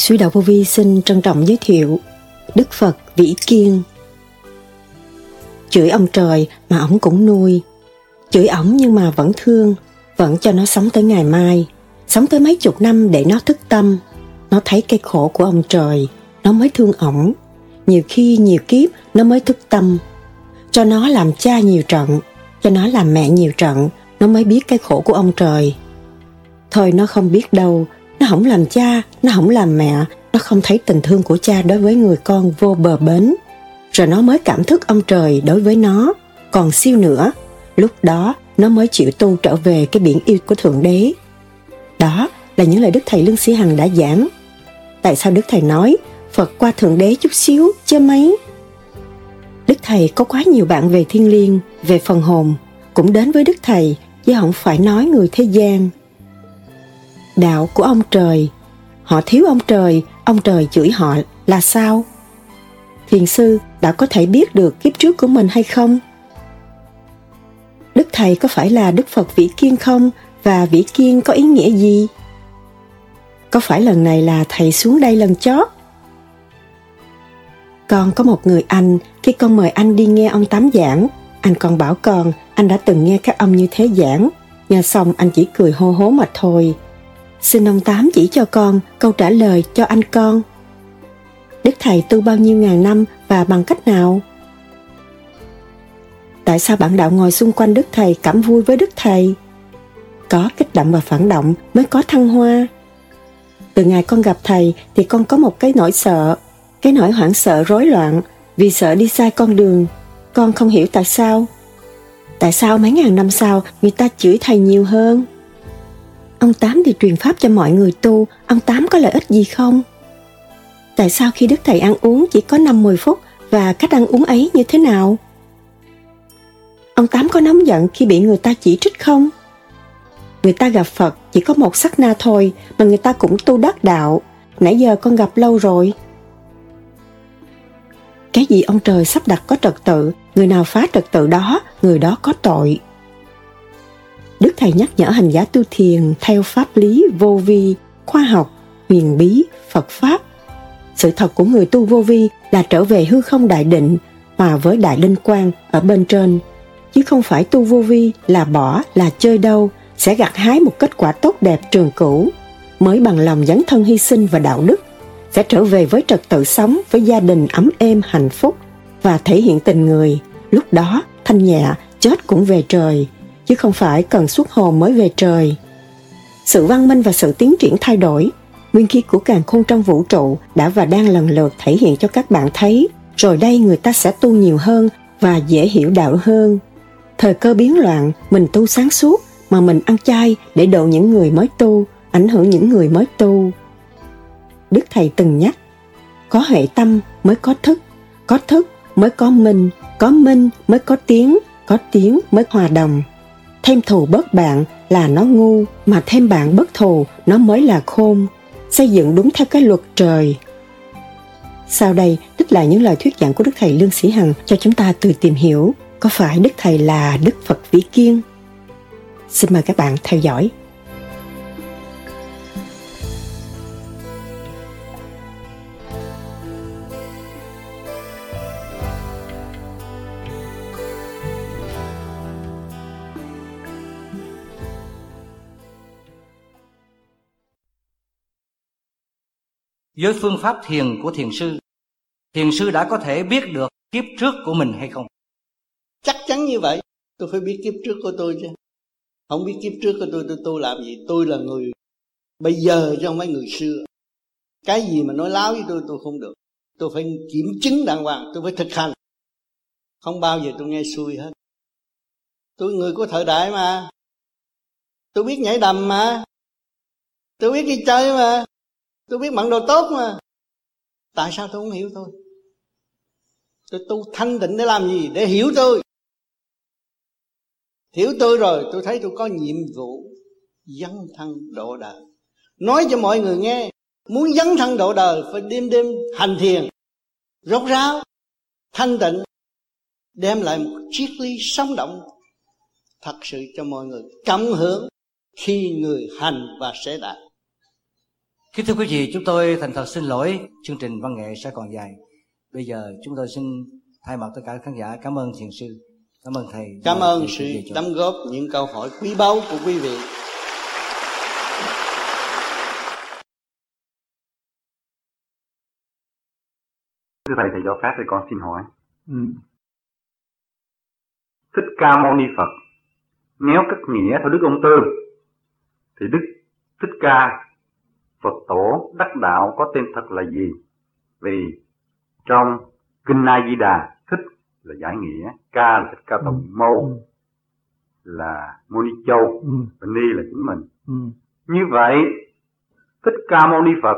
Suy Đạo Vô Vi xin trân trọng giới thiệu Đức Phật Vĩ Kiên. Chửi ông trời mà ổng cũng nuôi, chửi ổng nhưng mà vẫn thương, vẫn cho nó sống tới ngày mai, sống tới mấy chục năm để nó thức tâm. Nó thấy cái khổ của ông trời, nó mới thương ổng. Nhiều khi nhiều kiếp nó mới thức tâm. Cho nó làm cha nhiều trận, cho nó làm mẹ nhiều trận, nó mới biết cái khổ của ông trời. Thôi nó không biết đâu, nó không làm cha, nó không làm mẹ, nó không thấy tình thương của cha đối với người con vô bờ bến. Rồi nó mới cảm thức ông trời đối với nó còn siêu nữa. Lúc đó nó mới chịu tu trở về cái biển yêu của Thượng Đế. Đó là những lời Đức Thầy Lương Sĩ Hằng đã giảng. Tại sao Đức Thầy nói Phật qua Thượng Đế chút xíu chứ mấy? Đức Thầy có quá nhiều bạn về thiên liêng, về phần hồn cũng đến với Đức Thầy, chứ không phải nói người thế gian. Đạo của ông trời, họ thiếu ông trời chửi họ là sao? Thiền sư đã có thể biết được kiếp trước của mình hay không? Đức Thầy có phải là Đức Phật Vĩ Kiên không? Và Vĩ Kiên có ý nghĩa gì? Có phải lần này là Thầy xuống đây lần chót? Con có một người anh, khi con mời anh đi nghe ông Tám giảng, anh còn bảo con anh đã từng nghe các ông như thế giảng. Nghe xong anh chỉ cười hô hố mà thôi. Xin ông Tám chỉ cho con câu trả lời cho anh con. Đức Thầy tu bao nhiêu ngàn năm và bằng cách nào? Tại sao bạn đạo ngồi xung quanh Đức Thầy cảm vui với Đức Thầy? Có kích động và phản động mới có thăng hoa. Từ ngày con gặp Thầy thì con có một cái nỗi sợ, cái nỗi hoảng sợ rối loạn vì sợ đi sai con đường. Con không hiểu tại sao. Tại sao mấy ngàn năm sau người ta chửi Thầy nhiều hơn? Ông Tám đi truyền pháp cho mọi người tu, ông Tám có lợi ích gì không? Tại sao khi Đức Thầy ăn uống chỉ có 5-10 phút và cách ăn uống ấy như thế nào? Ông Tám có nóng giận khi bị người ta chỉ trích không? Người ta gặp Phật chỉ có một sát na thôi mà người ta cũng tu đắc đạo. Nãy giờ con gặp lâu rồi. Cái gì ông trời sắp đặt có trật tự, người nào phá trật tự đó, người đó có tội. Đức Thầy nhắc nhở hành giả tu thiền theo pháp lý vô vi, khoa học, huyền bí, Phật Pháp. Sự thật của người tu vô vi là trở về hư không đại định, hòa với đại linh quang ở bên trên. Chứ không phải tu vô vi là bỏ, là chơi đâu, sẽ gặt hái một kết quả tốt đẹp trường cửu. Mới bằng lòng dấn thân hy sinh và đạo đức, sẽ trở về với trật tự sống, với gia đình ấm êm hạnh phúc và thể hiện tình người. Lúc đó thanh nhẹ, chết cũng về trời, chứ không phải cần xuất hồn mới về trời. Sự văn minh và sự tiến triển thay đổi, nguyên khí của càn khôn trong vũ trụ đã và đang lần lượt thể hiện cho các bạn thấy. Rồi đây người ta sẽ tu nhiều hơn và dễ hiểu đạo hơn. Thời cơ biến loạn, mình tu sáng suốt mà mình ăn chay để độ những người mới tu, ảnh hưởng những người mới tu. Đức Thầy từng nhắc, có huệ tâm mới có thức mới có minh mới có tiếng mới hòa đồng. Thêm thù bớt bạn là nó ngu, mà thêm bạn bớt thù nó mới là khôn. Xây dựng đúng theo cái luật trời. Sau đây, trích lại những lời thuyết giảng của Đức Thầy Lương Sĩ Hằng cho chúng ta tự tìm hiểu có phải Đức Thầy là Đức Phật Vĩ Kiên. Xin mời các bạn theo dõi. Với phương pháp thiền của thiền sư đã có thể biết được kiếp trước của mình hay không? Chắc chắn như vậy. Tôi phải biết kiếp trước của tôi chứ. Không biết kiếp trước của tôi làm gì? Tôi là người bây giờ chứ không phải người xưa. Cái gì mà nói láo với tôi không được. Tôi phải kiểm chứng đàng hoàng, tôi phải thực hành. Không bao giờ tôi nghe xuôi hết. Tôi người của thời đại mà. Tôi biết nhảy đầm mà. Tôi biết đi chơi mà. Tôi biết mặc đồ tốt mà. Tại sao tôi không hiểu tôi? Tôi tu thanh tịnh để làm gì? Để hiểu tôi. Hiểu tôi rồi tôi thấy tôi có nhiệm vụ dấn thân độ đời. Nói cho mọi người nghe, muốn dấn thân độ đời phải đêm hành thiền rốt ráo, thanh tịnh, đem lại một triết lý sống động thật sự cho mọi người cộng hưởng khi người hành và sẽ đạt. Kính thưa quý vị, chúng tôi thành thật xin lỗi, chương trình văn nghệ sẽ còn dài. Bây giờ chúng tôi xin thay mặt tất cả khán giả cảm ơn thiền sư. Cảm ơn thầy. Cảm ơn sự đóng góp những câu hỏi quý báu của quý vị. Thưa thầy cho phép thì con xin hỏi. Thích Ca Mâu Ni Phật nếu cách nghĩa theo Đức Ông Tư thì Đức Thích Ca Phật Tổ đắc đạo có tên thật là gì? Vì trong Kinh A Di Đà, Thích là giải nghĩa, Ca là Thích Ca Tông, Mâu là Mâu Ni Châu, và Ni là chính mình. Như vậy Thích Ca Mâu Ni Phật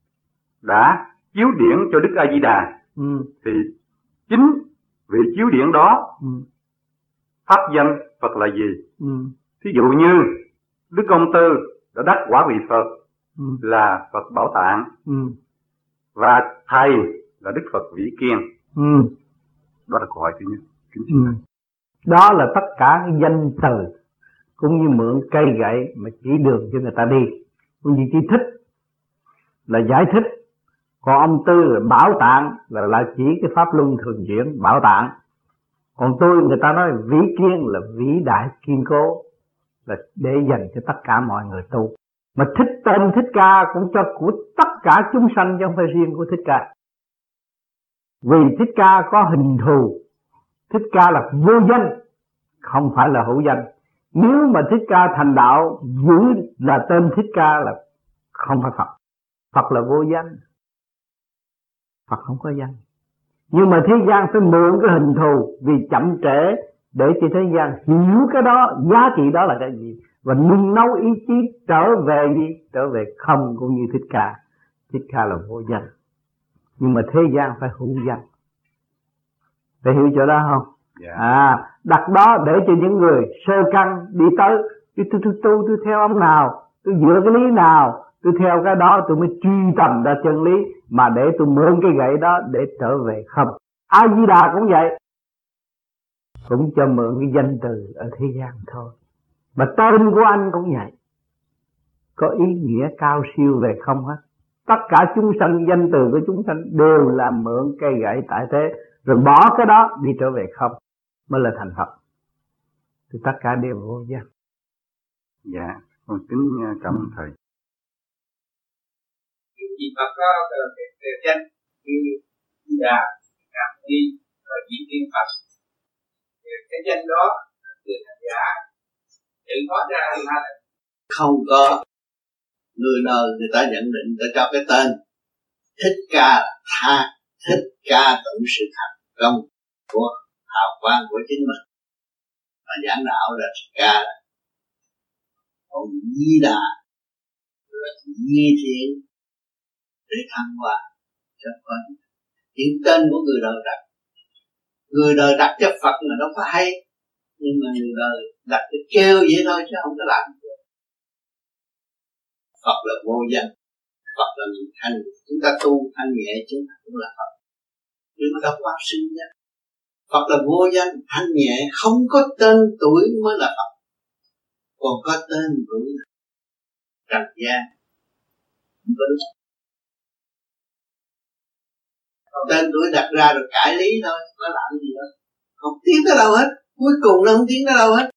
đã chiếu điển cho Đức A Di Đà, thì chính vị chiếu điển đó pháp danh Phật là gì? Thí dụ như Đức Công Tư đã đắc quả vị Phật là Phật Bảo Tạng, và thầy là Đức Phật Vĩ Kiên. Đó là câu hỏi thứ nhất. Đó là tất cả cái danh từ cũng như mượn cây gậy mà chỉ đường cho người ta đi. Cũng như chỉ Thích là giải thích, còn ông Tư là Bảo Tạng là chỉ cái pháp luân thường chuyển Bảo Tạng. Còn tôi, người ta nói Vĩ Kiên là vĩ đại kiên cố, là để dành cho tất cả mọi người tu. Mà tên Thích Ca cũng cho của tất cả chúng sanh chứ không phải riêng của Thích Ca. Vì Thích Ca có hình thù, Thích Ca là vô danh, không phải là hữu danh. Nếu mà Thích Ca thành đạo giữ là tên Thích Ca là không phải Phật. Phật là vô danh, Phật không có danh. Nhưng mà thế gian phải mượn cái hình thù vì chậm trễ để cho thế gian hiểu cái đó, giá trị đó là cái gì, và nung nấu ý chí trở về gì? Trở về không, cũng như Thích Ca. Thích Ca là vô danh, nhưng mà thế gian phải hữu danh. Để hiểu chỗ đó không? Đặt đó để cho những người sơ căn đi tới. Tôi theo ông nào, tôi dựa cái lý nào, tôi theo cái đó tôi mới truy tầm ra chân lý, mà để tôi mượn cái gậy đó để trở về không. A Di Đà cũng vậy, cũng cho mượn cái danh từ ở thế gian thôi. Mà tên của anh cũng vậy, có ý nghĩa cao siêu về không hết. Tất cả chúng sanh, danh từ của chúng sanh đều là mượn cây gậy tại thế, rồi bỏ cái đó đi trở về không mới là thành Phật. Thì tất cả đều vô danh. Dạ, con kính cảm ơn thầy. Vì Phật có cái danh như Di Đà, Cam Ni và Vĩ Tiên Phật. Cái danh đó từ hành giả tự có ra hay là không có. Người đời người ta nhận định để cho cái tên Thích Ca tha, Thích Ca tụng sự thành công của hào quang của chính mình, mà giảng đạo là Thích Ca. Còn Di Đà là Di Thiện để thăng hoa cho con. Những tên của người đời đặt, người đời đặt cho Phật mà nó có hay, nhưng mà người đời đặt cho kêu vậy thôi chứ không có làm được. Phật là vô danh, Phật là người thanh. Chúng ta tu thanh nhẹ chúng ta cũng là Phật, nhưng mà đâu có sinh nhé. Phật là vô danh, thanh nhẹ, không có tên tuổi mới là Phật. Còn có tên tuổi là trần gian, không có đúng. Tên tuổi đặt ra rồi cải lý thôi, nó làm gì đó, không tiến tới đâu hết. Cuối cùng nó không tiến tới đâu hết.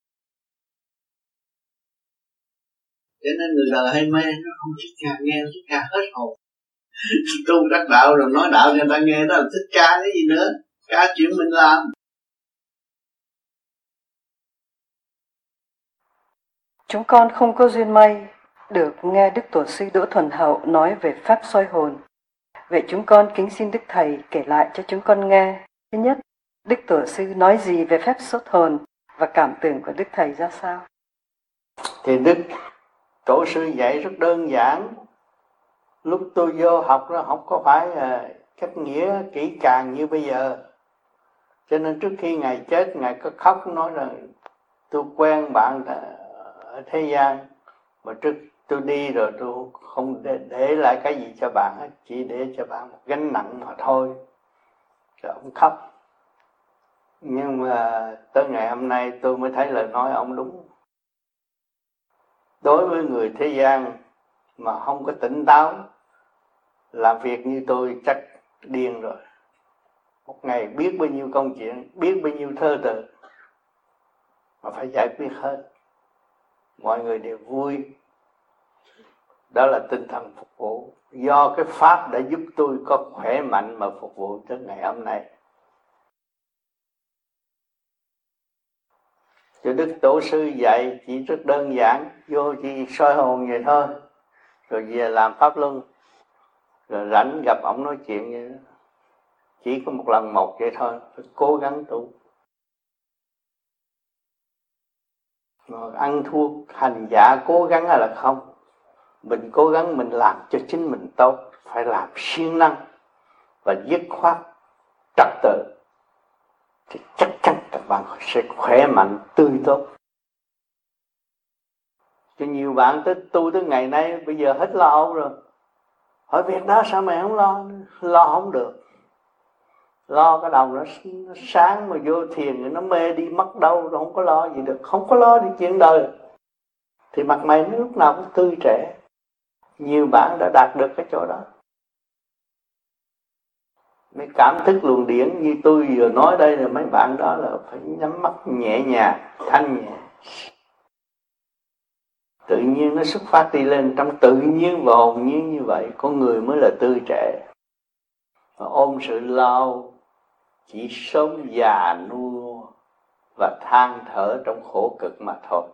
Cho nên người đời hay mê, nó không Thích Ca, nghe Thích Ca hết hồn. Tu đắc đạo rồi nói đạo cho người ta nghe, đó là Thích Ca cái gì nữa, ca chuyện mình làm. Chúng con không có duyên may được nghe Đức Tổ sư Đỗ Thuần Hậu nói về pháp soi hồn. Vậy chúng con kính xin Đức Thầy kể lại cho chúng con nghe. Thứ nhất, Đức Tổ sư nói gì về phép xuất hồn và cảm tưởng của Đức Thầy ra sao? Thì Đức Tổ sư dạy rất đơn giản. Lúc tôi vô học nó không có phải cách nghĩa kỹ càng như bây giờ. Cho nên trước khi Ngài chết, Ngài có khóc nói rằng tôi quen bạn ở thế gian, mà trước tôi đi rồi tôi không để lại cái gì cho bạn hết, chỉ để cho bạn một gánh nặng mà thôi. Rồi ông khóc. Nhưng mà tới ngày hôm nay tôi mới thấy lời nói ông đúng. Đối với người thế gian mà không có tỉnh táo làm việc như tôi chắc điên rồi. Một ngày biết bao nhiêu công chuyện, biết bao nhiêu thơ từ mà phải giải quyết hết. Mọi người đều vui. Đó là tinh thần phục vụ. Do cái Pháp đã giúp tôi có khỏe mạnh mà phục vụ tới ngày hôm nay. Cho Đức Tổ sư dạy chỉ rất đơn giản, vô chỉ soi hồn vậy thôi, rồi về làm pháp luân, rồi rảnh gặp ổng nói chuyện vậy đó. Chỉ có một lần một vậy thôi, phải cố gắng tu. Rồi ăn thua hành giả cố gắng hay là không? Mình cố gắng mình làm cho chính mình tốt, phải làm siêng năng và dứt khoát trật tự, thì chắc chắn các bạn sẽ khỏe mạnh, tươi tốt. Cho nhiều bạn tu tới ngày nay bây giờ hết lo âu rồi. Hỏi việc đó sao mày không lo? Lo không được. Lo cái đầu nó sáng mà vô thiền thì nó mê đi mất đâu, nó không có lo gì được. Không có lo đi chuyện đời thì mặt mày nó lúc nào cũng tươi trẻ. Nhiều bạn đã đạt được cái chỗ đó. Mấy cảm thức luồng điển như tôi vừa nói đây là mấy bạn đó là phải nhắm mắt nhẹ nhàng, thanh nhẹ. Tự nhiên nó xuất phát đi lên trong tự nhiên và hồn nhiên như vậy, con người mới là tươi trẻ. Mà ôm sự lo chỉ sống già nua và than thở trong khổ cực mà thôi.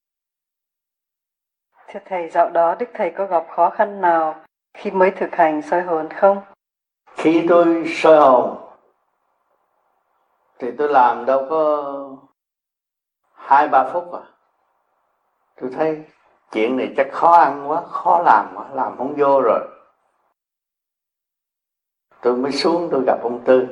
Thưa Thầy, dạo đó Đức Thầy có gặp khó khăn nào khi mới thực hành soi hồn không? Khi tôi soi hồn thì tôi làm đâu có 2-3 phút à. Tôi thấy chuyện này chắc khó ăn quá, khó làm quá, làm không vô rồi. Tôi mới xuống tôi gặp ông Tư.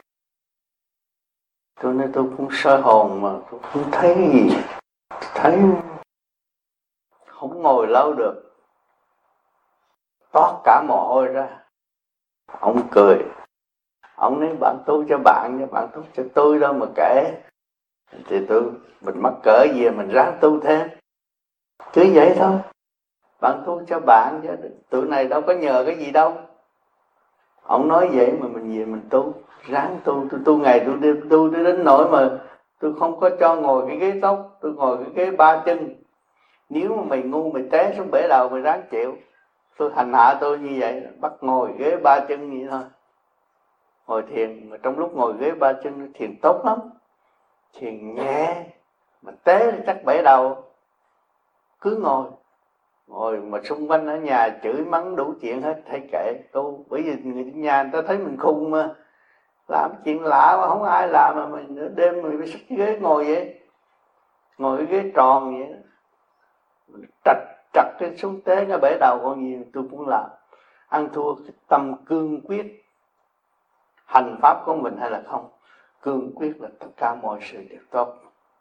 Tôi nói tôi cũng soi hồn mà tôi không thấy gì. Tôi thấy không ngồi lâu được, toát cả mồ hôi ra. Ông cười. Ông nói bạn tu cho bạn tu cho tôi đâu mà kể. Thì mình mắc cỡ gì mình ráng tu thêm. Cứ vậy thôi. Bạn tu cho bạn chứ tụi này đâu có nhờ cái gì đâu. Ông nói vậy mà mình về mình tu, ráng tu. Tôi tu ngày tôi đến nỗi mà tôi không có cho ngồi cái ghế tóc, tôi ngồi cái ghế 3 chân. Nếu mà mày ngu mày té xuống bể đầu mày ráng chịu. Tôi hành hạ tôi như vậy, bắt ngồi ghế 3 chân vậy thôi. Ngồi thiền, mà trong lúc ngồi ghế 3 chân thiền tốt lắm. Thiền nhẹ, mà té thì chắc bể đầu. Cứ ngồi mà xung quanh ở nhà chửi mắng đủ chuyện hết, thấy kệ tu. Bởi vì người nhà người ta thấy mình khùng mà, làm chuyện lạ mà không ai làm mà mình nửa đêm mình phải xách cái ghế ngồi vậy, ngồi cái ghế tròn vậy, trật cái xuống té cái bể đầu con gì tôi cũng làm. Ăn thua cái tâm cương quyết hành pháp của mình hay là không, cương quyết là tất cả mọi sự đều tốt.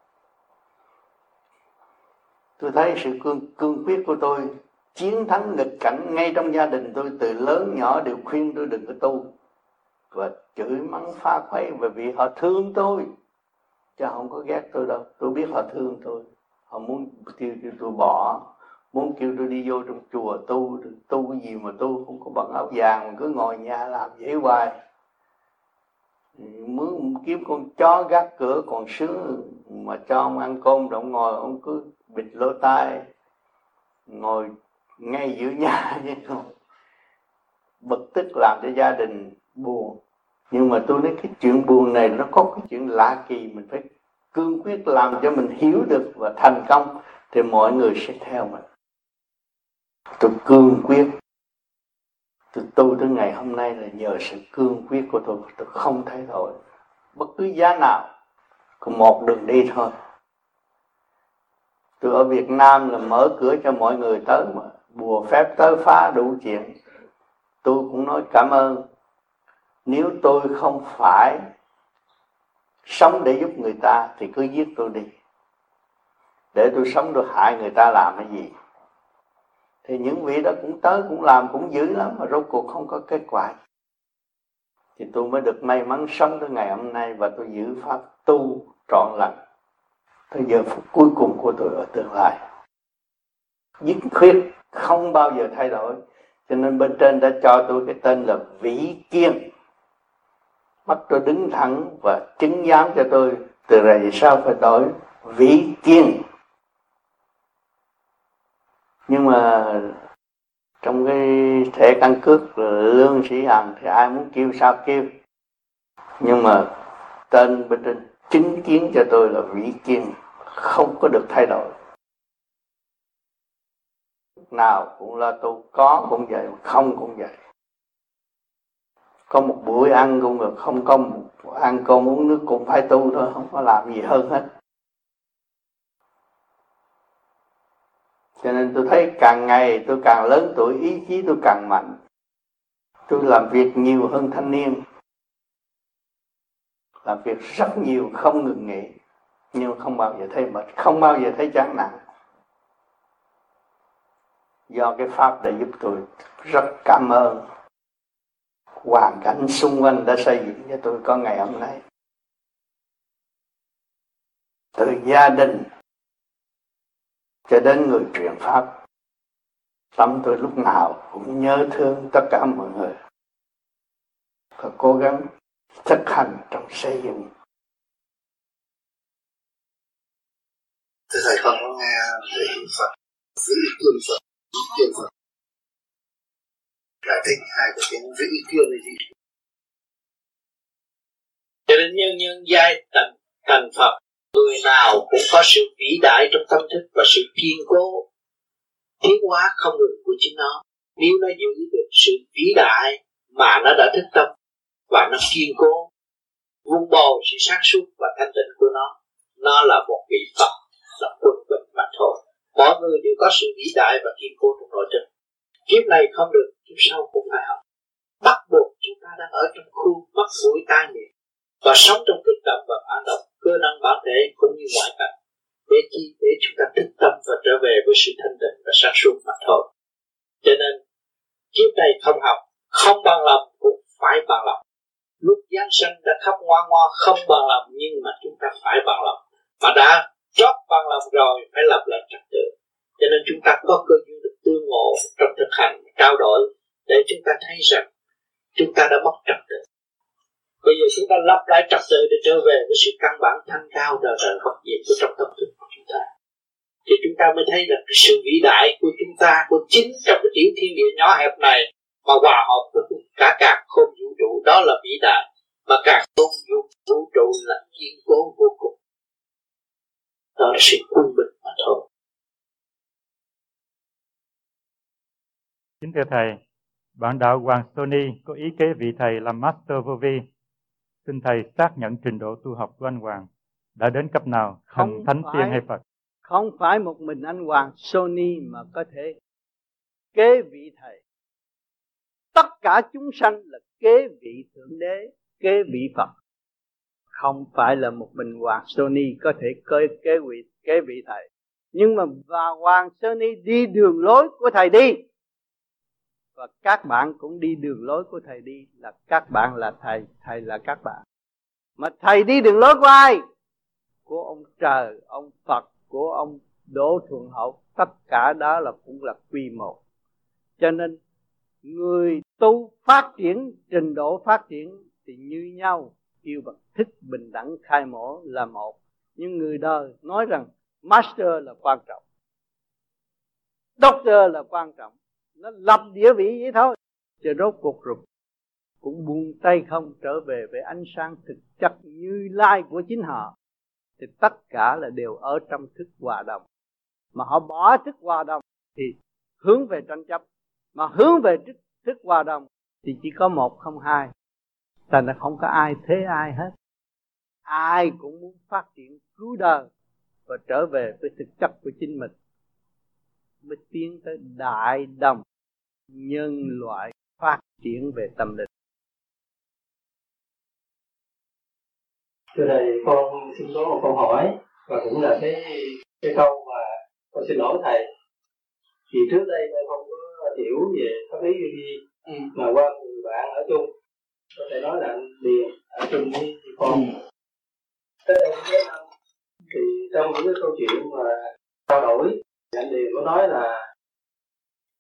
Tôi thấy sự cương quyết của tôi chiến thắng nghịch cảnh ngay trong gia đình tôi. Từ lớn nhỏ đều khuyên tôi đừng có tu và chửi mắng phá khuấy, bởi vì họ thương tôi chứ không có ghét tôi đâu. Tôi biết họ thương tôi, họ muốn kêu tôi bỏ, muốn kêu tôi đi vô trong chùa tu cái gì mà tu không có bận áo vàng mà cứ ngồi nhà làm vậy hoài. Muốn kiếm con chó gác cửa còn sướng, mà cho ông ăn cơm rồi ông ngồi ông cứ bịt lỗ tai, ngồi ngay giữa nhà vậy không. Bực tức làm cho gia đình buồn. Nhưng mà tôi nói cái chuyện buồn này nó có cái chuyện lạ kỳ, mình phải cương quyết làm cho mình hiểu được và thành công thì mọi người sẽ theo mình. Tôi cương quyết. Tôi tu tới ngày hôm nay là nhờ sự cương quyết của tôi không thay đổi bất cứ giá nào, có một đường đi thôi. Tôi ở Việt Nam là mở cửa cho mọi người tới mà, bùa phép tới phá đủ chuyện. Tôi cũng nói cảm ơn. Nếu tôi không phải sống để giúp người ta thì cứ giết tôi đi, để tôi sống tôi hại người ta làm cái gì. Thì những vị đó cũng tới cũng làm cũng dữ lắm mà rốt cuộc không có kết quả. Thì tôi mới được may mắn sống tới ngày hôm nay và tôi giữ pháp tu trọn lành tới giờ phút cuối cùng của tôi ở tương lai. Dứt khuyết không bao giờ thay đổi. Cho nên bên trên đã cho tôi cái tên là Vĩ Kiên. Mắt tôi đứng thẳng và chứng giám cho tôi từ rồi về sau phải đổi Vĩ Kiên. Nhưng mà trong cái thẻ căn cước Lương Sĩ Hằng thì ai muốn kêu sao kêu. Nhưng mà tên bên trên chứng kiến cho tôi là Vĩ Kiên, không có được thay đổi. Nào cũng là tôi có cũng vậy, không cũng vậy. Có một buổi ăn cũng được, không có một ăn cơm uống nước cũng phải tu thôi, không có làm gì hơn hết. Cho nên tôi thấy càng ngày tôi càng lớn tuổi, ý chí tôi càng mạnh. Tôi làm việc nhiều hơn thanh niên, làm việc rất nhiều không ngừng nghỉ, nhưng không bao giờ thấy mệt, không bao giờ thấy chán nản. Do cái pháp đã giúp tôi, rất cảm ơn hoàn cảnh xung quanh đã xây dựng cho tôi có ngày hôm nay. Từ gia đình cho đến người truyền pháp, tâm tôi lúc nào cũng nhớ thương tất cả mọi người và cố gắng thực hành trong xây dựng. Thầy con có nghe về Phật, vĩ cương Phật, vĩ kiên Phật. Giải thích hai cái tiếng vĩ cương là gì? Cho nên nhân giai thành Phật, người nào cũng có sự vĩ đại trong tâm thức và sự kiên cố, tiến hóa không ngừng của chính nó. Nếu nó giữ được sự vĩ đại mà nó đã thức tâm và nó kiên cố, vun bồi sự sáng suốt và thanh tịnh của nó là một vị Phật, là quân bình mà thôi. Mọi người đều có sự vĩ đại và kiên cố trong nội tâm. Kiếp này không được, kiếp sau cũng phải học. Bắt buộc chúng ta đang ở trong khu mắt mũi tai miệng và sống trong kích động và phản động cơ năng bản thể cũng như ngoại cảnh. Để chi? Để chúng ta thức tâm và trở về với sự thanh tịnh và sáng suốt mà thôi. Cho nên kiếp này không học, không bằng lòng cũng phải bằng lòng. Lúc Giáng sinh đã khóc ngoan ngoan không bằng lòng, nhưng mà chúng ta phải bằng lòng. Mà đã trót bằng lòng rồi phải lập lại trật tự. Cho nên chúng ta có cơ duyên được tương ngộ trong thực hành, trao đổi để chúng ta thấy rằng chúng ta đã mất trật tự. Bây giờ chúng ta lập lại trật tự để trở về với sự căn bản thanh cao đời đời bất diệt của trong tâm thức của chúng ta. Thì chúng ta mới thấy được sự vĩ đại của chúng ta, của chính trong cái tiểu thiên địa nhỏ hẹp này mà hòa hợp với cả càn khôn vũ trụ, đó là vĩ đại. Mà càn khôn vũ trụ là kiên cố vô cùng. Đó là sự quân bình mà thôi. Kính thưa Thầy, bạn đạo Hoàng Sony có ý kế vị Thầy làm Master Vô Vi. Xin Thầy xác nhận trình độ tu học của anh Hoàng đã đến cấp nào, thần thánh tiên hay Phật? Không phải một mình anh Hoàng Sony mà có thể kế vị Thầy. Tất cả chúng sanh là kế vị Thượng Đế, kế vị Phật. Không phải là một mình Hoàng Sony có thể kế vị Thầy. Nhưng mà Hoàng Sony đi đường lối của Thầy đi. Và các bạn cũng đi đường lối của Thầy đi. Là các bạn là Thầy, Thầy là các bạn. Mà Thầy đi đường lối của ai? Của ông trời, ông Phật, của ông Đỗ Thuận Hậu. Tất cả đó là cũng là quy một. Cho nên người tu phát triển, trình độ phát triển thì như nhau, yêu bằng thích bình đẳng khai mở là một. Nhưng người đời nói rằng Master là quan trọng, Doctor là quan trọng, nó lập địa vị vậy thôi. Chứ rốt cuộc rồi cũng buông tay không trở về với ánh sáng thực chất Như Lai của chính họ. Thì tất cả là đều ở trong thức hòa đồng. Mà họ bỏ thức hòa đồng thì hướng về tranh chấp. Mà hướng về thức hòa đồng thì chỉ có một không hai. Thành ra không có ai thế ai hết. Ai cũng muốn phát triển cứu đời và trở về với thực chất của chính mình, mới tiến tới đại đồng nhân loại phát triển về tâm linh. Thưa Thầy, con xin có một câu hỏi và cũng là cái câu mà con xin lỗi Thầy. Thì trước đây con không có hiểu về pháp lý vô vi, mà qua người bạn ở chung, có thể nói là anh Điền ở chung với con. Tới đây mấy năm thì trong những cái câu chuyện mà trao đổi, anh Điền có nói là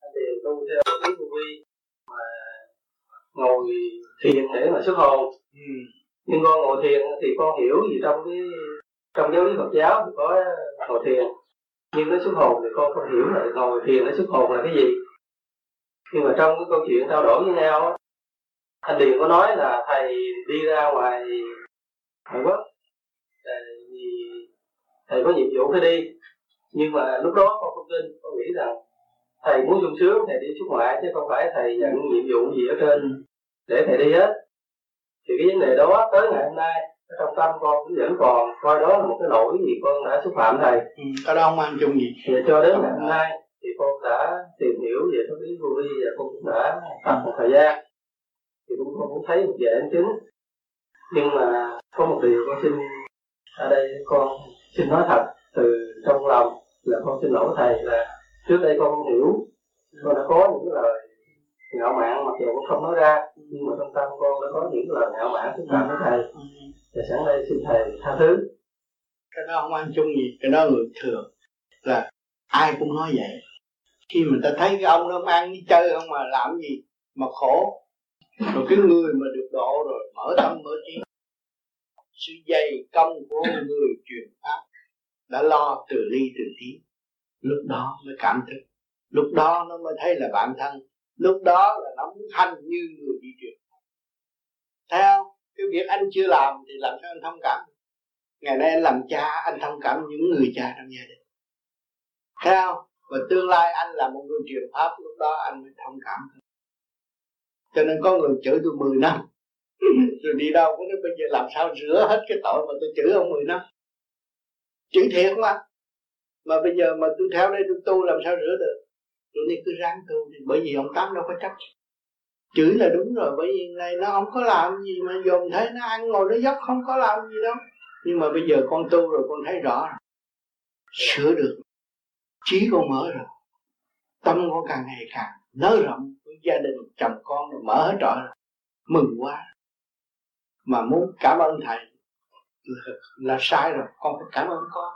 thiền để mà xuất hồn. Nhưng con ngồi thiền thì con hiểu gì trong giáo lý Phật giáo thì có ngồi thiền, nhưng nó xuất hồn thì con không hiểu là ngồi thiền nó xuất hồn là cái gì. Nhưng mà trong cái câu chuyện trao đổi với nhau, anh Điền có nói là thầy đi ra ngoài quốc, vì thầy có nhiệm vụ phải đi. Nhưng mà lúc đó con không tin, con nghĩ rằng thầy muốn sung sướng thầy đi xuất ngoại, chứ không phải thầy nhận nhiệm vụ gì ở trên để thầy đi hết. Thì cái vấn đề đó tới ngày hôm nay trong tâm con cũng vẫn còn coi đó là một cái lỗi gì con đã xúc phạm thầy. Cái đó không ăn chung gì. Thì cho đến ngày hôm nay thì con đã tìm hiểu về pháp lý vô vi và con cũng đã tập một thời gian, thì con cũng thấy một vài ấn chứng. Nhưng mà có một điều con xin ở đây con xin nói thật từ trong lòng là con xin lỗi thầy, là trước đây con không hiểu, con đã có những lời ngạo mạn mặc dù cũng không nói ra, nhưng mà trong tâm con đã có những lời ngạo mạn xúc phạm với thầy. Và sẵn đây xin thầy tha thứ. Cái đó không ăn chung gì, cái đó người thường là ai cũng nói vậy. Khi mình ta thấy cái ông đó mang đi chơi không mà làm gì mà khổ, rồi cái người mà được độ rồi mở tâm mở trí, sự dày công của người truyền pháp đã lo từ ly từ tí, lúc đó mới cảm thức, lúc đó nó mới thấy là bản thân, lúc đó là nó muốn hành như người đi truyền. Thấy không? Cái việc anh chưa làm thì làm sao anh thông cảm? Ngày nay anh làm cha, anh thông cảm những người cha trong gia đình. Thấy không? Và tương lai anh là một người truyền pháp, lúc đó anh mới thông cảm. Cho nên có người chửi tôi 10 năm rồi đi đâu cũng nói bây giờ làm sao rửa hết cái tội mà tôi chửi ông 10 năm. Chửi thiệt mà bây giờ mà tôi theo đây tôi tu làm sao rửa được. Tôi nên cứ ráng tu thì bởi vì ông Tám đâu có chấp. Chửi là đúng rồi, bởi vì này nó không có làm gì mà dồn thấy nó ăn ngồi nó dốc không có làm gì đâu. Nhưng mà bây giờ con tu rồi con thấy rõ rồi. Sửa được, trí con mở rồi, tâm con càng ngày càng nới rộng, gia đình chồng con rồi mở hết trọi rồi, mừng quá. Mà muốn cảm ơn thầy là sai rồi, con phải cảm ơn con.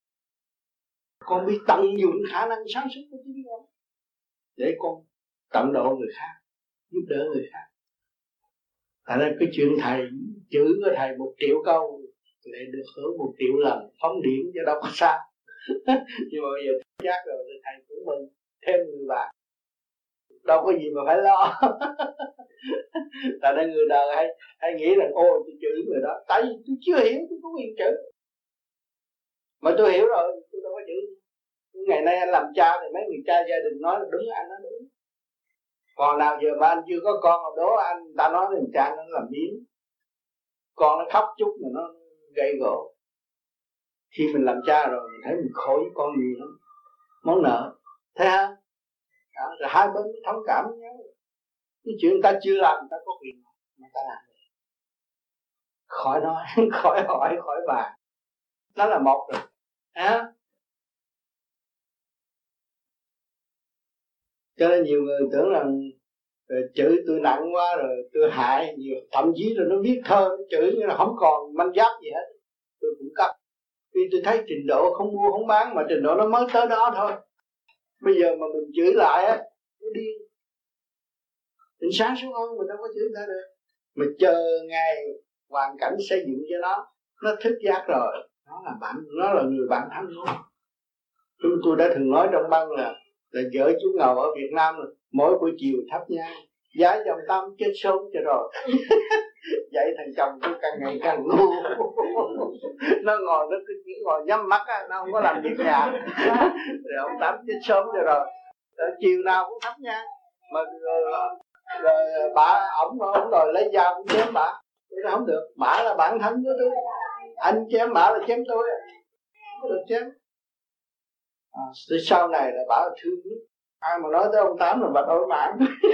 Con biết tận dụng khả năng sáng suốt của chính con để con tận độ người khác, giúp đỡ người khác. Tại nên cái chuyện thầy chửi của thầy 1 triệu câu để được hưởng 1 triệu lần phóng điểm cho đâu có sao. Nhưng mà bây giờ giác rồi thì thầy cũng mừng thêm người bạn, đâu có gì mà phải lo. Tại nên người đời hay nghĩ rằng ôi tôi chửi người đó, tại vì tôi chưa hiểu tôi có quyền chửi. Mà tôi hiểu rồi tôi đâu có chửi. Ngày nay anh làm cha thì mấy người cha gia đình nói là đúng, anh nói đúng. Còn nào giờ mà anh chưa có con mà đố anh ta nói là cha nó làm biếng, con nó khóc chút mà nó gây gổ. Khi mình làm cha rồi mình thấy mình khổ với con nhiều lắm, món nợ, thấy không? Đó, rồi hai bên mới thông cảm với nhau. Cái chuyện người ta chưa làm người ta có quyền mà ta làm. Khỏi nói, khỏi hỏi, khỏi bàn, nó là một rồi. Cho nên nhiều người tưởng rằng chửi tôi nặng quá rồi tôi hại nhiều, thậm chí rồi nó viết thơ nó chửi như là không còn manh giáp gì hết. Tôi cũng cắt vì tôi thấy trình độ không mua không bán, mà trình độ nó mới tới đó thôi. Bây giờ mà mình chửi lại á, nó điên. Mình sáng suốt hơn mình đâu có chửi ta được. Mình chờ ngày hoàn cảnh xây dựng cho nó thức giác rồi, nó là người bạn thân luôn. Tôi đã thường nói trong băng là vợ chú Ngầu ở Việt Nam rồi, mỗi buổi chiều thắp nhang giá dòng tâm chết sớm cho rồi. Vậy thằng chồng tôi càng ngày càng ngu. Nó ngồi nó cứ chỉ ngồi nhắm mắt á, nó không có làm việc nhà. Rồi ông Tám chết sớm cho rồi. Chiều nào cũng thắp nhang. Mà rồi bà ổng rồi lấy dao cũng chém bà. Tôi không được, bà là bạn thân của tôi. Anh chém bà là chém tôi, không được chém. Từ sau này là bà thương nhất. Ai mà nói tới ông Tám là bà đổi mạng.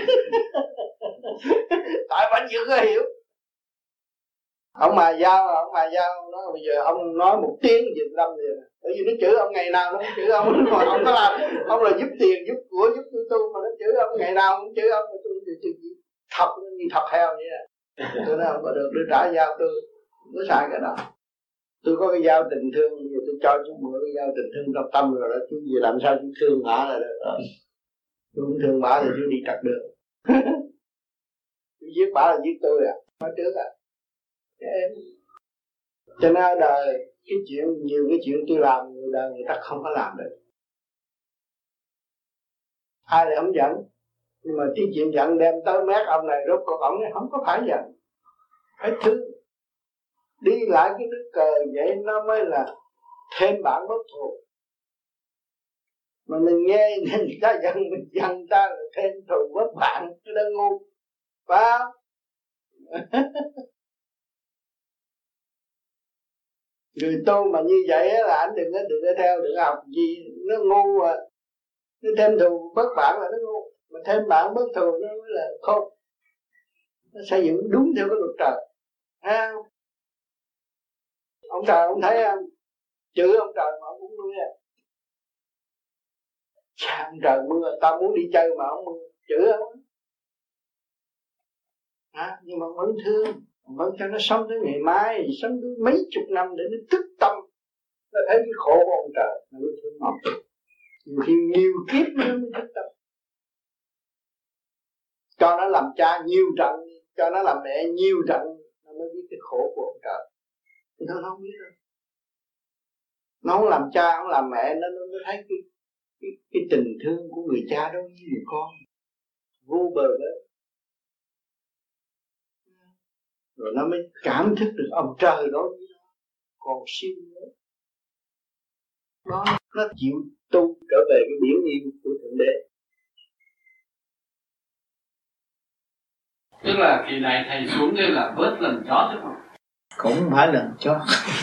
Tại bà chưa có hiểu. Ông mà giao nói bây giờ ông nói 1 tiếng Việt Nam liền. Bởi vì nó chửi ông ngày nào nó cũng chửi ông. Ông có làm, ông là giúp tiền, giúp của, giúp tôi tu mà nó chửi ông ngày nào cũng chửi ông. Tôi thật như thật heo vậy nè. Tôi nói không có được, đưa trả dao tôi không có xài cái đó. Tôi có cái dao tình thương, bây giờ tôi cho chú mượn cái dao tình thương trong tâm rồi đó, chú về làm sao chú thương bả là được rồi. Tôi không thương bả thì chú đi trật được. Chú giết bà là giết tôi à, nói trước à. Cho nên ở đời cái chuyện, nhiều cái chuyện tôi làm người đời người ta không có làm được. Ai lại không giận, nhưng mà cái chuyện giận đem tới mét ông này rốt cuộc ông này không có phải giận, phải thương. Đi lại cái nước cờ vậy nó mới là thêm bạn bất thù. Mà mình nghe người ta giận, mình giận ta là thêm thù bất bạn, cái đó ngu, phải không? Người tu mà như vậy là anh đừng có theo, đừng học gì nó ngu à. Nó thêm thù bất bạn là nó ngu, mà thêm bạn bất thù nó mới là khôn. Nó xây dựng đúng theo cái luật trời, ha. Ông trời ông thấy không, chữ ông trời mà ông cũng mưa. Sao ông trời mưa, tao muốn đi chơi mà ông mưa, chữ không à, nhưng mà vẫn thương, vẫn cho nó sống tới ngày mai, sống tới mấy chục năm để nó thức tâm, nó thấy cái khổ của ông trời, nó mới thương ông. Nhiều khi nhiều kiếp nó mới thức tâm. Cho nó làm cha nhiều trận, cho nó làm mẹ nhiều trận, nó mới biết cái khổ của ông trời. Nó không biết đâu. Nó không làm cha, không làm mẹ, nó thấy cái tình thương của người cha đối với người con vô bờ bến. Rồi nó mới cảm thức được ông trời đó còn siêu nữa. Nó chịu tu trở về cái biển yên của Thượng Đế. Tức là kỳ này thầy xuống đây là bớt lần chó chứ không? Cũng không phải lần chó.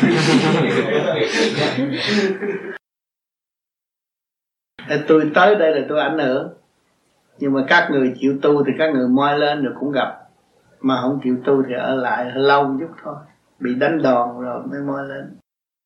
Tôi tới đây là tôi ảnh hưởng. Nhưng mà các người chịu tu thì các người moi lên rồi cũng gặp. Mà không chịu tu thì ở lại lâu chút thôi. Bị đánh đòn rồi mới moi lên.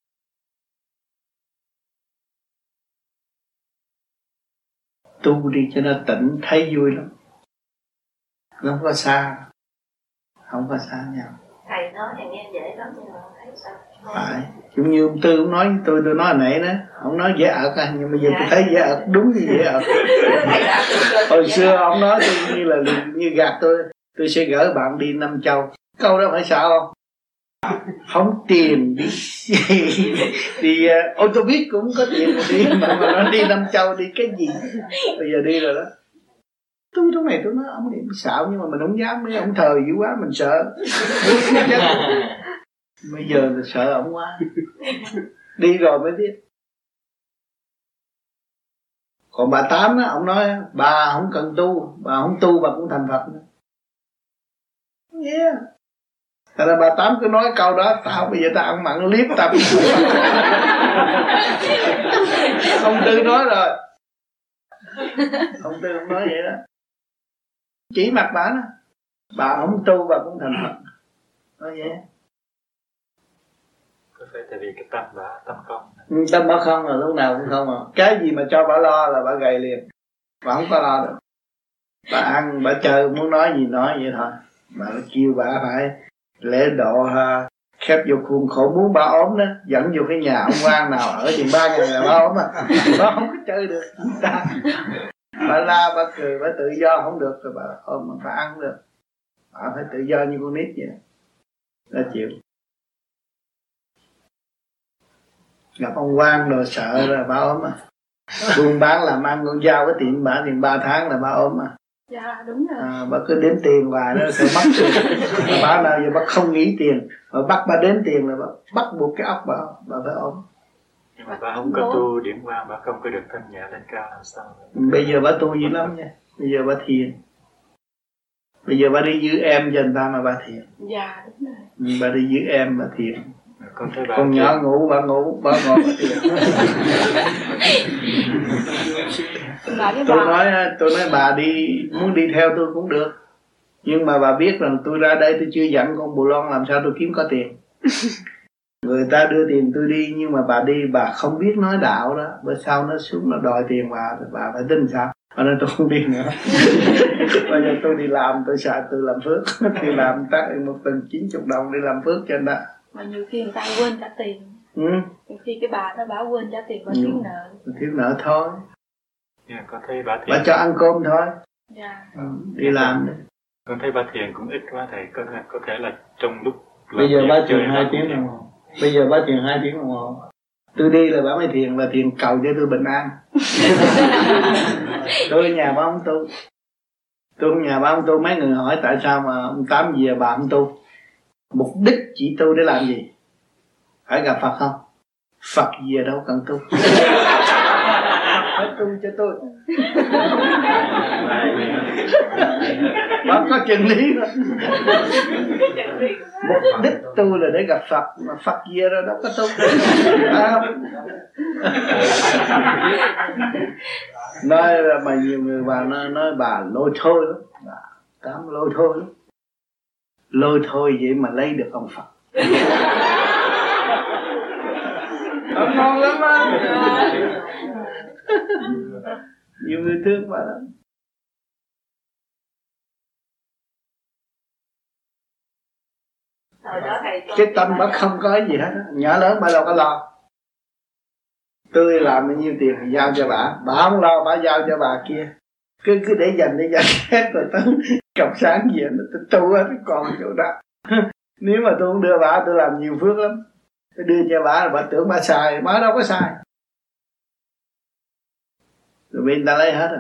Tu đi cho nó tỉnh, thấy vui lắm. Không có xa. Không có xa nhau. Thầy nói thì nghe dễ lắm nhưng mà thấy sao? Phải. Giống như ông Tư cũng nói với tôi nói hồi nãy đó. Ông nói dễ ợt à, nhưng mà giờ tôi thấy dễ ợt, đúng như dễ ợt. Hồi xưa ông nói tôi như gạt tôi. Tôi sẽ gửi bạn đi Nam Châu. Câu đó phải sao không? Không tiền đi ô tô buýt cũng có tiền đi, mà nó đi Nam Châu đi cái gì? Bây giờ đi rồi đó. Tôi trong này tôi nói ông này xạo, nhưng mà mình không dám, mấy ông thờ dữ quá mình sợ. Bây giờ là sợ ông quá. Đi rồi mới biết. Còn bà Tám á, ông nói bà không cần tu, bà không tu bà cũng thành Phật nữa. Yeah. Thật ra bà Tám cứ nói câu đó, tao bây giờ tao ăn mặn liếc tao. Ông Tư nói rồi. Ông Tư cũng nói vậy đó. Chỉ mặt bà đó, bà không tu bà cũng thành Phật. Nói vậy. Có phải tại vì cái tâm bà tâm không? Tâm bà không là lúc nào cũng không à. Cái gì mà cho bà lo là bà gầy liền. Bà không có lo được. Bà ăn, bà chơi, muốn nói gì nói vậy thôi. Bà kêu bà phải lễ độ ha, khép vô khuôn khổ. Muốn bà ốm đó, dẫn vô cái nhà ông quan nào ở chừng 3 ngày là bà ốm à. Bà không có chơi được. Bà la, bà cười, bà tự do không được rồi bà ôm mà bà ăn được. Bà phải tự do như con nít vậy. Nó chịu. Gặp ông quan rồi sợ là bà ốm à. Buôn bán làm ăn con giao cái tiệm bà tiền 3 tháng là bà ốm à. Dạ đúng rồi. Bà cứ đếm tiền hoài nó sẽ bắt tiền. Bà nào giờ bà không nghĩ tiền, bà bắt bà đếm tiền là bà bắt buộc cái óc bà phải ốm. Nhưng mà bà không có tu điển quang, bà không có được thanh nhẹ lên cao làm sao? Bây giờ bà tu dữ lắm nha. Bây giờ bà thiền. Bây giờ bà đi giữ em cho người ta mà bà thiền. Dạ đúng rồi. Bà đi giữ em bà thiền. Con nhỏ ngủ bà ngủ, bà ngồi bà thiền. Tôi nói bà đi, muốn đi theo tôi cũng được. Nhưng mà bà biết rằng tôi ra đây tôi chưa dẫn con Bù Loan, làm sao tôi kiếm có tiền. Người ta đưa tiền tôi đi, nhưng mà bà đi bà không biết nói đạo đó. Bữa sau nó xuống nó đòi tiền bà phải tin sao. Cho nên tôi không đi nữa. Bây giờ tôi đi làm, tôi sợ tôi làm phước. Thì làm tác một tuần 90 đồng đi làm phước cho anh ta. Mà nhiều khi người ta quên trả tiền. Nhiều khi cái bà nó bảo quên trả tiền, bà thiếu nợ. Thiếu nợ thôi. Yeah, có thấy bà cho ăn cơm thôi. Yeah. Đi làm đi. Con thấy ba thiền cũng ít quá thầy, có thể là trong lúc bây giờ ba thiền 2 tiếng đồng hồ. Bây giờ ba thiền 2 tiếng đồng hồ. Tôi đi là bà mới thiền, và thiền cầu cho tôi bình an. Tôi ở nhà bà không tu. Tôi ở nhà bà không tu. Mấy người hỏi tại sao mà ông Tám về bà không tu. Mục đích chỉ tu để làm gì? Phải gặp Phật không? Phật về đâu cần tu. Phải tu cho tôi. Bà có chân lý đó. Mục đích tu là để gặp Phật. Mà Phật về rồi đâu có tu. Nói mà nhiều người vào nói bà lôi thôi lắm. Tám lôi thôi lắm. Lôi thôi vậy mà lấy được ông Phật. Ngon lắm á. Nhiều người thương bà lắm. Cái tâm bà không có gì hết. Nhỏ lớn bà đâu có lo. Tôi làm bao nhiêu tiền thì giao cho bà không lo, bà giao cho bà kia. Cứ để dành hết rồi tới cặp sáng gì nó tu hết còn chỗ đó. Nếu mà tôi không đưa bà, tôi làm nhiều phước lắm. Tôi đưa cho bà tưởng bà xài, bà đâu có xài. Rồi bên ta lấy hết rồi.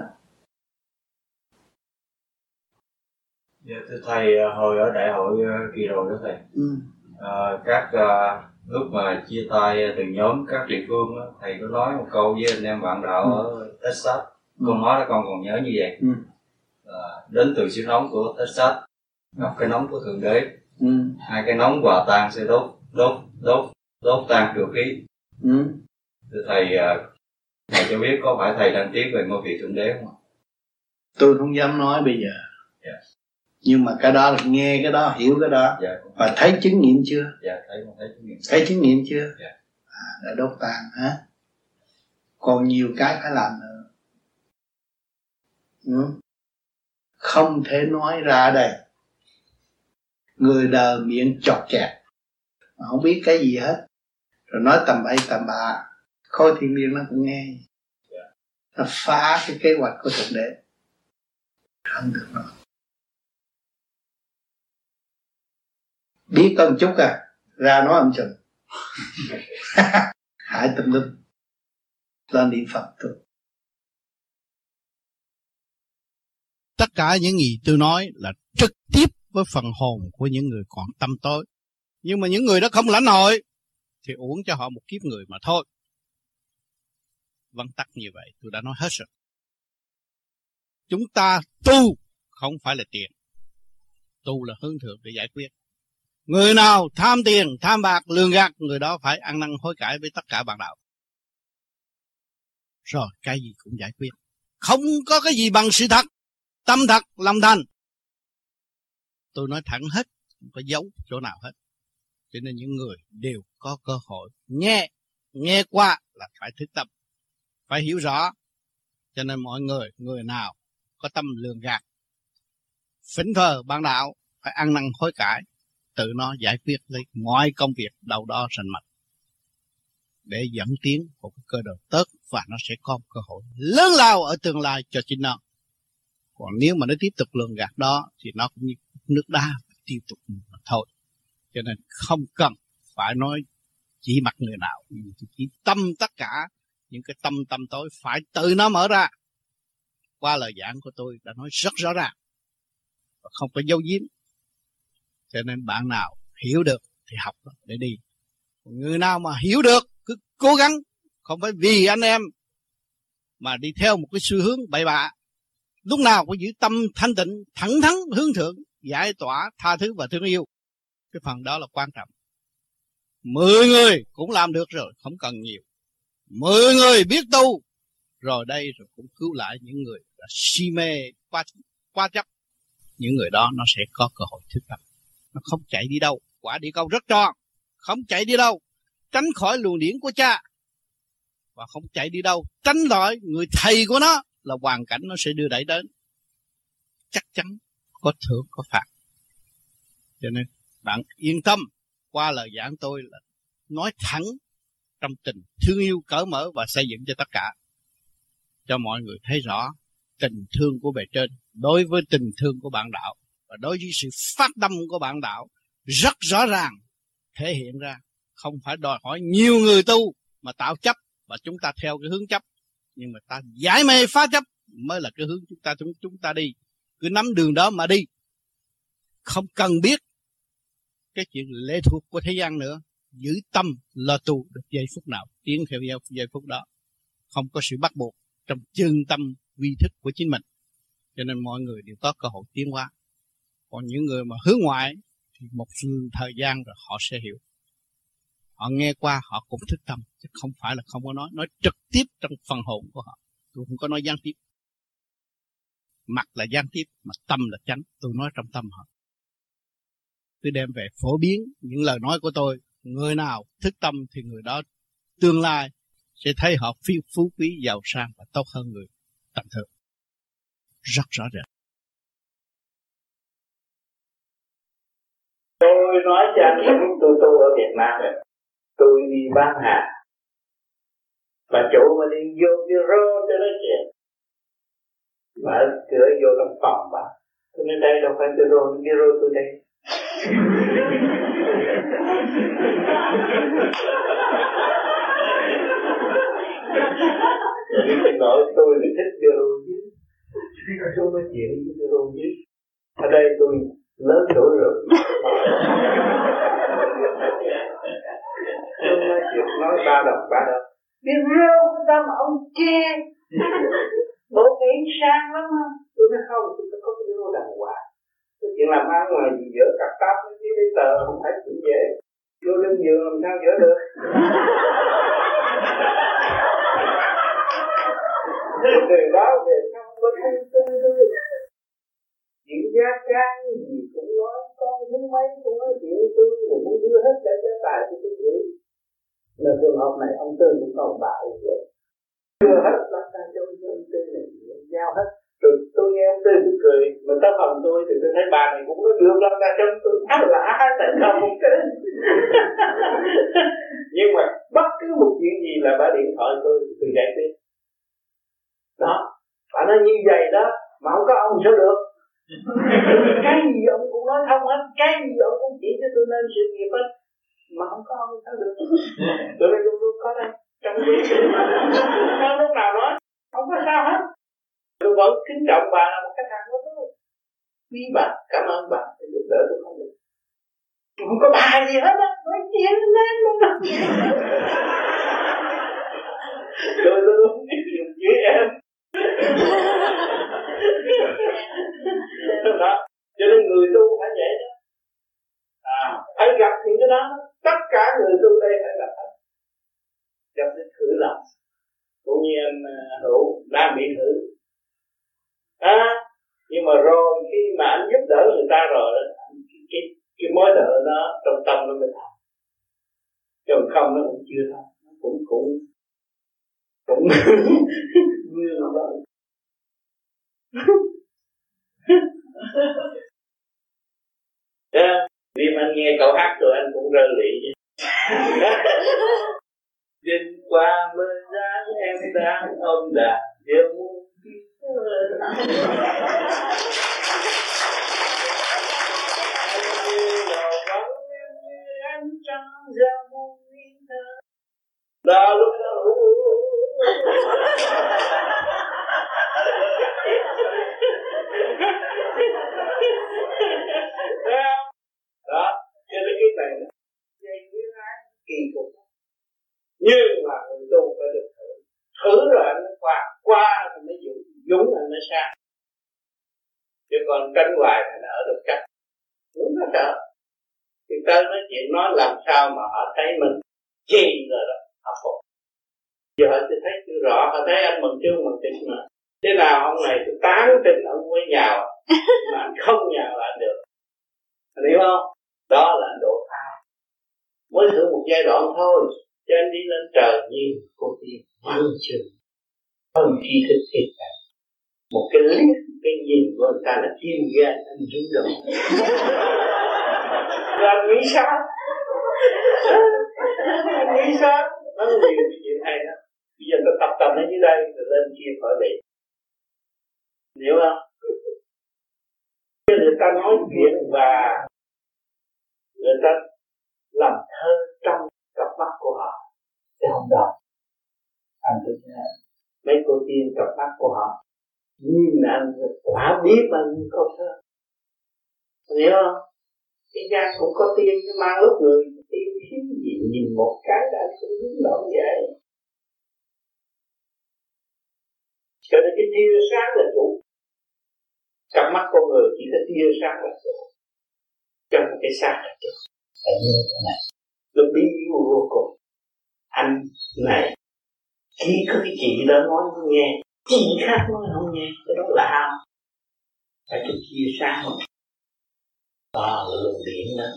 Dạ, thưa thầy, hồi ở đại hội kỳ rồi đó thầy, các lúc mà chia tay từng nhóm các địa phương đó, thầy có nói một câu với anh em bạn đạo ở Texas. Câu nói đó con còn nhớ như vậy. Đến từ siêu nóng của Texas, gặp cái nóng của Thượng Đế. Hai cái nóng hòa tan sẽ đốt tan trừ khí. Thưa thầy, thầy cho biết có phải thầy đang tiến về ngôi vị Thượng Đế không ạ? Tôi không dám nói bây giờ. Nhưng mà cái đó là nghe cái đó, hiểu cái đó. Và thấy chứng nghiệm chưa? Thấy chứng nghiệm chưa? Đã đốt tan hả? Còn nhiều cái phải làm nữa. Không thể nói ra đây. Người đời miệng chọt chẹt mà không biết cái gì hết, rồi nói tầm bậy tầm bạ. Khối thiên liêng nó cũng nghe. Nó phá cái kế hoạch của Thượng Đế. Không được nói. Biết có một chút ra nói âm chừng. Hại tâm linh. Lên niệm Phật thôi. Tất cả những gì tôi nói là trực tiếp với phần hồn của những người còn tâm tối. Nhưng mà những người đó không lãnh hội thì uổng cho họ một kiếp người mà thôi. Vắn tắt như vậy tôi đã nói hết rồi. Chúng ta tu không phải là tiền. Tu là hướng thượng để giải quyết. Người nào tham tiền, tham bạc, lường gạt, người đó phải ăn năn hối cải với tất cả bạn đạo. Rồi cái gì cũng giải quyết. Không có cái gì bằng sự thật, tâm thật, lòng thành. Tôi nói thẳng hết, không có giấu chỗ nào hết. Cho nên những người đều có cơ hội nghe qua là phải thức tâm, phải hiểu rõ. Cho nên mọi người nào có tâm lường gạt, phỉnh phờ bạn đạo, phải ăn năn hối cải, tự nó giải quyết lấy mọi công việc đầu đó rành mạch để dẫn tiến một cái cơ đồ tốt, và nó sẽ có cơ hội lớn lao ở tương lai cho chính nó. Còn nếu mà nó tiếp tục lường gạt đó thì nó cũng như nước đá tiếp tục mà thôi. Cho nên không cần phải nói chỉ mặt người nào, chỉ tâm tất cả những cái tâm tối phải tự nó mở ra. Qua lời giảng của tôi đã nói rất rõ ràng và không có giấu giếm. Cho nên bạn nào hiểu được thì học để đi. Người nào mà hiểu được cứ cố gắng, không phải vì anh em mà đi theo một cái xu hướng bậy bạ. Lúc nào cũng giữ tâm thanh tịnh, thẳng thắn hướng thượng, giải tỏa, tha thứ và thương yêu. Cái phần đó là quan trọng. 10 người cũng làm được rồi, không cần nhiều. 10 người biết tu rồi đây, rồi cũng cứu lại những người đã si mê quá chấp. Những người đó nó sẽ có cơ hội thức tâm. Nó không chạy đi đâu. Quả địa cầu rất tròn, không chạy đi đâu. Tránh khỏi luồng điển của cha, và không chạy đi đâu. Tránh khỏi người thầy của nó là hoàn cảnh nó sẽ đưa đẩy đến. Chắc chắn có thưởng có phạt. Cho nên bạn yên tâm. Qua lời giảng tôi là nói thẳng trong tình thương yêu cởi mở và xây dựng cho tất cả, cho mọi người thấy rõ tình thương của bề trên đối với tình thương của bạn đạo. Và đối với sự phát tâm của bạn đạo rất rõ ràng thể hiện ra, không phải đòi hỏi nhiều người tu mà tạo chấp và chúng ta theo cái hướng chấp, nhưng mà ta giải mê phá chấp mới là cái hướng chúng ta đi. Cứ nắm đường đó mà đi, không cần biết cái chuyện lệ thuộc của thế gian nữa, giữ tâm lo tu được giây phút nào tiến theo giây phút đó, không có sự bắt buộc trong chân tâm vi thức của chính mình. Cho nên mọi người đều có cơ hội tiến hóa. Còn những người mà hướng ngoại thì một thời gian rồi họ sẽ hiểu. Họ nghe qua họ cũng thức tâm, chứ không phải là không có nói trực tiếp trong phần hồn của họ. Tôi không có nói gián tiếp. Mặt là gián tiếp, mà tâm là chánh. Tôi nói trong tâm họ. Tôi đem về phổ biến những lời nói của tôi. Người nào thức tâm thì người đó tương lai sẽ thấy họ phú quý, giàu sang và tốt hơn người tầm thường. Rất rõ ràng. Tôi nói cho anh biết tôi tu ở Việt Nam rồi. Tôi đi bán hàng. Và chủ mà đi vô bureau cho nói chuyện. Mở cửa vô trong phòng bà. Tôi nói đây đâu phải bureau tôi đây. Xin lỗi, tôi là thích bureau chứ. Tôi nói chuyện với bureau chứ. Ở đây tôi lớn tuổi rồi. Tôi nói chuyện nói ba đồng. Biết rêu của ta mà ông chê. Bộ phỉ sang lắm không? Tôi nói không, tôi có cái rêu đàng hoàng. Cái chuyện làm ăn mà gì dở cặp táp với giấy tờ không phải chuyện dễ. Vô lên giường làm sao dở được. Từ đó về sau có thân tư thôi. Chuyện gia can gì cũng nói, con thứ mấy cũng nói chuyện tôi rồi muốn đưa hết cả gia tài cho tôi giữ. Mà trường hợp này ông Tư cũng còn bại vậy. Đưa hết lắm ta cho ông Tư này giao hết. Rồi tôi nghe ông Tư tôi cười, mà tới phần tôi thì tôi thấy bà này cũng nói được lắm ta cho tôi ác lạ tại sao không tới. Nhưng mà bất cứ một chuyện gì là bà điện thoại tôi giải quyết. Đó, bà nói như vậy đó, mà không có ông sao được. Cái gì ông cũng nói thông hết, cái gì ông cũng chỉ cho tôi nên sự nghiệp hết, mà không có ông sao được. Tôi nói luôn có đây, trong cái nói lúc nào nói, không có sao hết. Tôi vẫn kính trọng bà là một cái thằng của tôi. Quý bà, cảm ơn bà, để giúp đỡ tôi không được. Không có bà gì hết á, nói chuyện lên luôn đó. Tôi luôn biết dùng chữ em. Đó. Cho nên người tu phải vậy đó. Phải gặp những cái đó. Tất cả người tu đây phải gặp hết. Gặp để thử lòng. Cũng như anh Hữu đang bị thử. Nhưng mà rồi khi mà anh giúp đỡ người ta rồi, cái mối nợ nó trong tâm nó mới thành. Còn không nó cũng chưa thành. Nó cũng nguyên là vậy. Vì anh nghe cậu hát rồi anh cũng rơi lệ chứ. Đêm qua mơ dáng em đang ôm đàn yêu muôn kiếp. Anh trăng ra muôn nguyên thơ. Đó lúc đó đó, cho nên cái này dây duyên ái kỳ cục. Nhưng mà người tu phải được thử rồi anh mới qua thì mới dũng anh mới sang. Chứ còn tránh hoài thì nó ở được cách. Đúng là sợ. Thì tới nói chuyện nói làm sao mà họ thấy mình gì rồi đó, họ phục. Giờ họ sẽ thấy chưa rõ, họ thấy anh mừng chương mừng tịch mà. Thế nào ông này tôi tán tỉnh ông mới nhào, mà anh không nhào là anh được. Anh hiểu không? Đó là anh độ tha. Mới thử một giai đoạn thôi, cho anh đi lên trời nhiều cô tiên văn trường. Không khi thực hiện một cái liếc, cái nhìn của người ta là tim gan anh rung động. Rồi anh nghĩ sao? Anh nghĩ sao? Nó nhiều cái chuyện hay đó. Bây giờ tôi tập ở dưới đây rồi lên kia khỏi bị. Hiểu không? Cái người ta nói chuyện và người ta làm thơ trong cặp mắt của họ để không đọc. Anh thấy mấy cô tiên cặp mắt của họ nhìn anh quả biết bao nhiêu câu thơ, hiểu không? Cái gian cũng có tiên, cái mang lúc người tiên hiếm gì nhìn một cái đã cũng hướng động vậy. Cho nên cái tia sáng là chủ. Cặp mắt con người chỉ có tia sáng là chủ, trong cái sáng là chủ. Phải nhớ cái này. Nó bí yêu vô cùng. Anh này chỉ có cái chị đó nói không nghe, chị khác nói không nghe, cái đó là ham. Phải cái tia sáng không? Là luồng điện đó.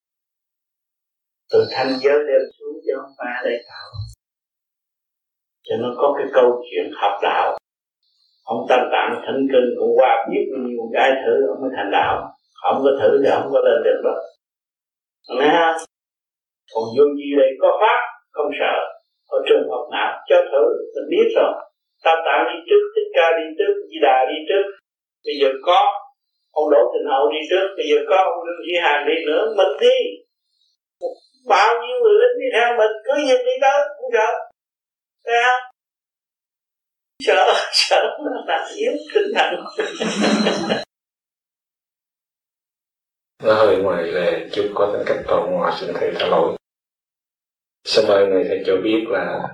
Từ thanh giới đem xuống cho ông ba đây tạo. Cho nó có cái câu chuyện học đạo. Ông Tam Tạng Thỉnh Kinh cũng qua biết nhiều cái thử ông mới thành đạo. Không có thử thì không có lên được đâu. Nghe không? Còn vô gì đây có pháp, không sợ. Ở trường học nào cho thử, mình biết rồi. Tam Tạng đi trước, Thích Ca đi trước, Di Đà đi trước. Bây giờ có ông Đỗ Thịnh Hậu đi trước, bây giờ có ông Lương Chí Hàn đi nữa, mình đi. Bao nhiêu người lính đi theo mình, cứ việc đi tới, không sợ. Thấy không? Sợ nó là yếu tinh thần. Nó hơi ngoài lề chút, có tính cách tồn ngoài, xin thầy tha lỗi. Xin mời người thầy cho biết là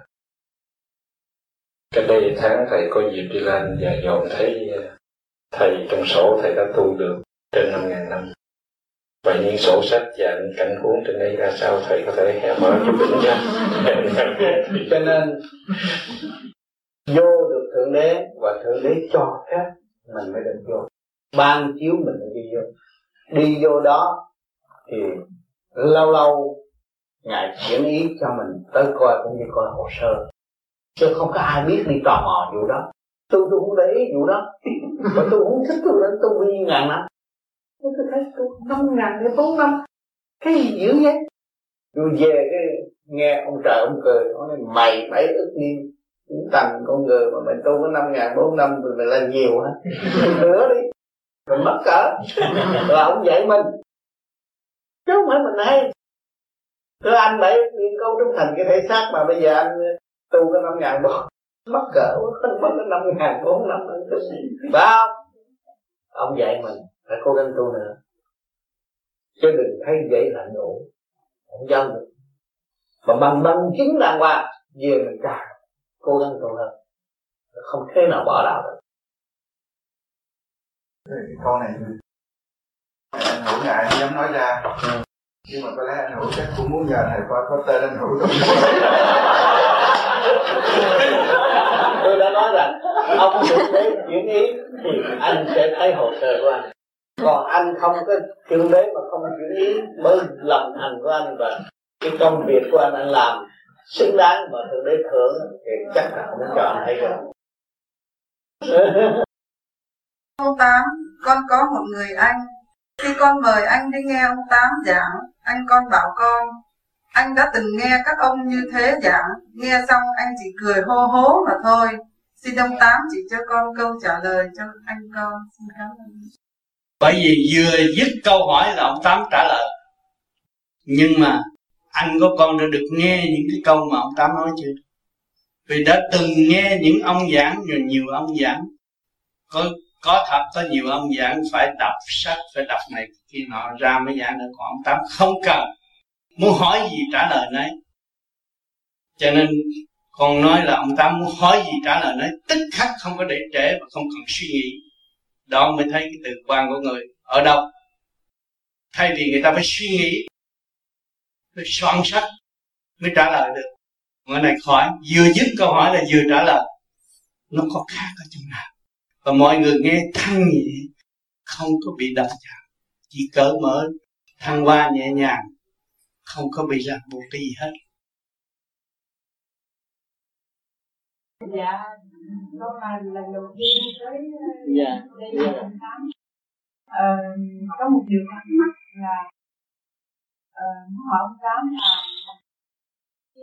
cách đây tháng thầy có dịp đi lên và dòm thấy thầy trong sổ thầy đã tu được trên 5.000 năm. Vậy những sổ sách và những cảnh huống trên đây ra sao thầy có thể mở giúp đỉnh cho. Cho nên vô được Thượng Đế và Thượng Đế cho phép mình mới được vô. Ban chiếu mình mới đi vô. Đi vô đó thì lâu lâu Ngài chuyển ý cho mình tới coi cũng như coi hồ sơ. Chứ không có ai biết đi tò mò vụ đó. Tôi không để ý vụ đó. Và tôi không thích tôi đến tu bao nhiêu ngàn năm. Tôi thấy tôi 5.000 hay 4 năm. Cái gì dữ vậy? Rồi về cái nghe ông trời ông cười. Ông nói mày 7 ức niên cũng thành con người mà mình tu có 5.000 4 năm rồi mày là nhiều hả? Nữa đi. Mình mất cỡ. Rồi ông dạy mình. Chứ không phải mình hay. Thưa anh 7 niên câu trung thành cái thể xác mà bây giờ anh tu có 5.000 4 mất cỡ. Không mất có 5.000 4 năm. Phải không? Ông dạy mình phải cố gắng tu nữa. Chứ đừng thấy vậy là đủ. Không dám được. Mà bằng chứng đàng hoàng về mình càng cố gắng tu hơn. Không thể nào bỏ đạo được. Cái câu này anh Hữu ngại không dám nói ra. Nhưng mà có lẽ anh Hữu chắc cũng muốn nhờ thầy qua có tên anh Hữu đâu. Tôi đã nói rằng ông Thượng Đế chuyển ý thì anh sẽ thấy hồ sơ của anh. Còn anh không có Thượng Đế mà không chuyển ý mới lòng thành của anh và cái công việc của anh làm xứng đáng mà Thượng Đế thưởng thì chắc là không cho anh thấy được. Ông Tám, con có một người anh. Khi con mời anh đi nghe ông Tám giảng, anh con bảo con, anh đã từng nghe các ông như thế giảng, nghe xong anh chỉ cười hô hố mà thôi. Xin ông Tám chỉ cho con câu trả lời cho anh con. Xin cảm ơn. Bởi vì vừa dứt câu hỏi là ông Tám trả lời. Nhưng mà anh của con đã được nghe những cái câu mà ông Tám nói chưa? Vì đã từng nghe những ông giảng, rồi nhiều ông giảng. Có thật có nhiều ông giảng phải đọc sách, phải đọc này kia nọ ra mới giảng được. Còn ông Tám không cần, muốn hỏi gì trả lời nấy. Cho nên con nói là ông Tám muốn hỏi gì trả lời nấy, tức khắc, không có để trễ và không cần suy nghĩ. Đó mới thấy cái từ quan của người ở đâu. Thay vì người ta phải suy nghĩ, phải soạn sách mới trả lời được. Người này khỏi, vừa dứt câu hỏi là vừa trả lời. Nó có khác ở chỗ nào. Và mọi người nghe thanh nhẹ, không có bị đập chạm, chỉ cởi mở, thăng hoa nhẹ nhàng, không có bị ràng buộc cái gì hết. Dạ, con là lần đầu tiên tới đây là ông Tám. Có một điều thắc mắc là muốn hỏi ông Tám là cái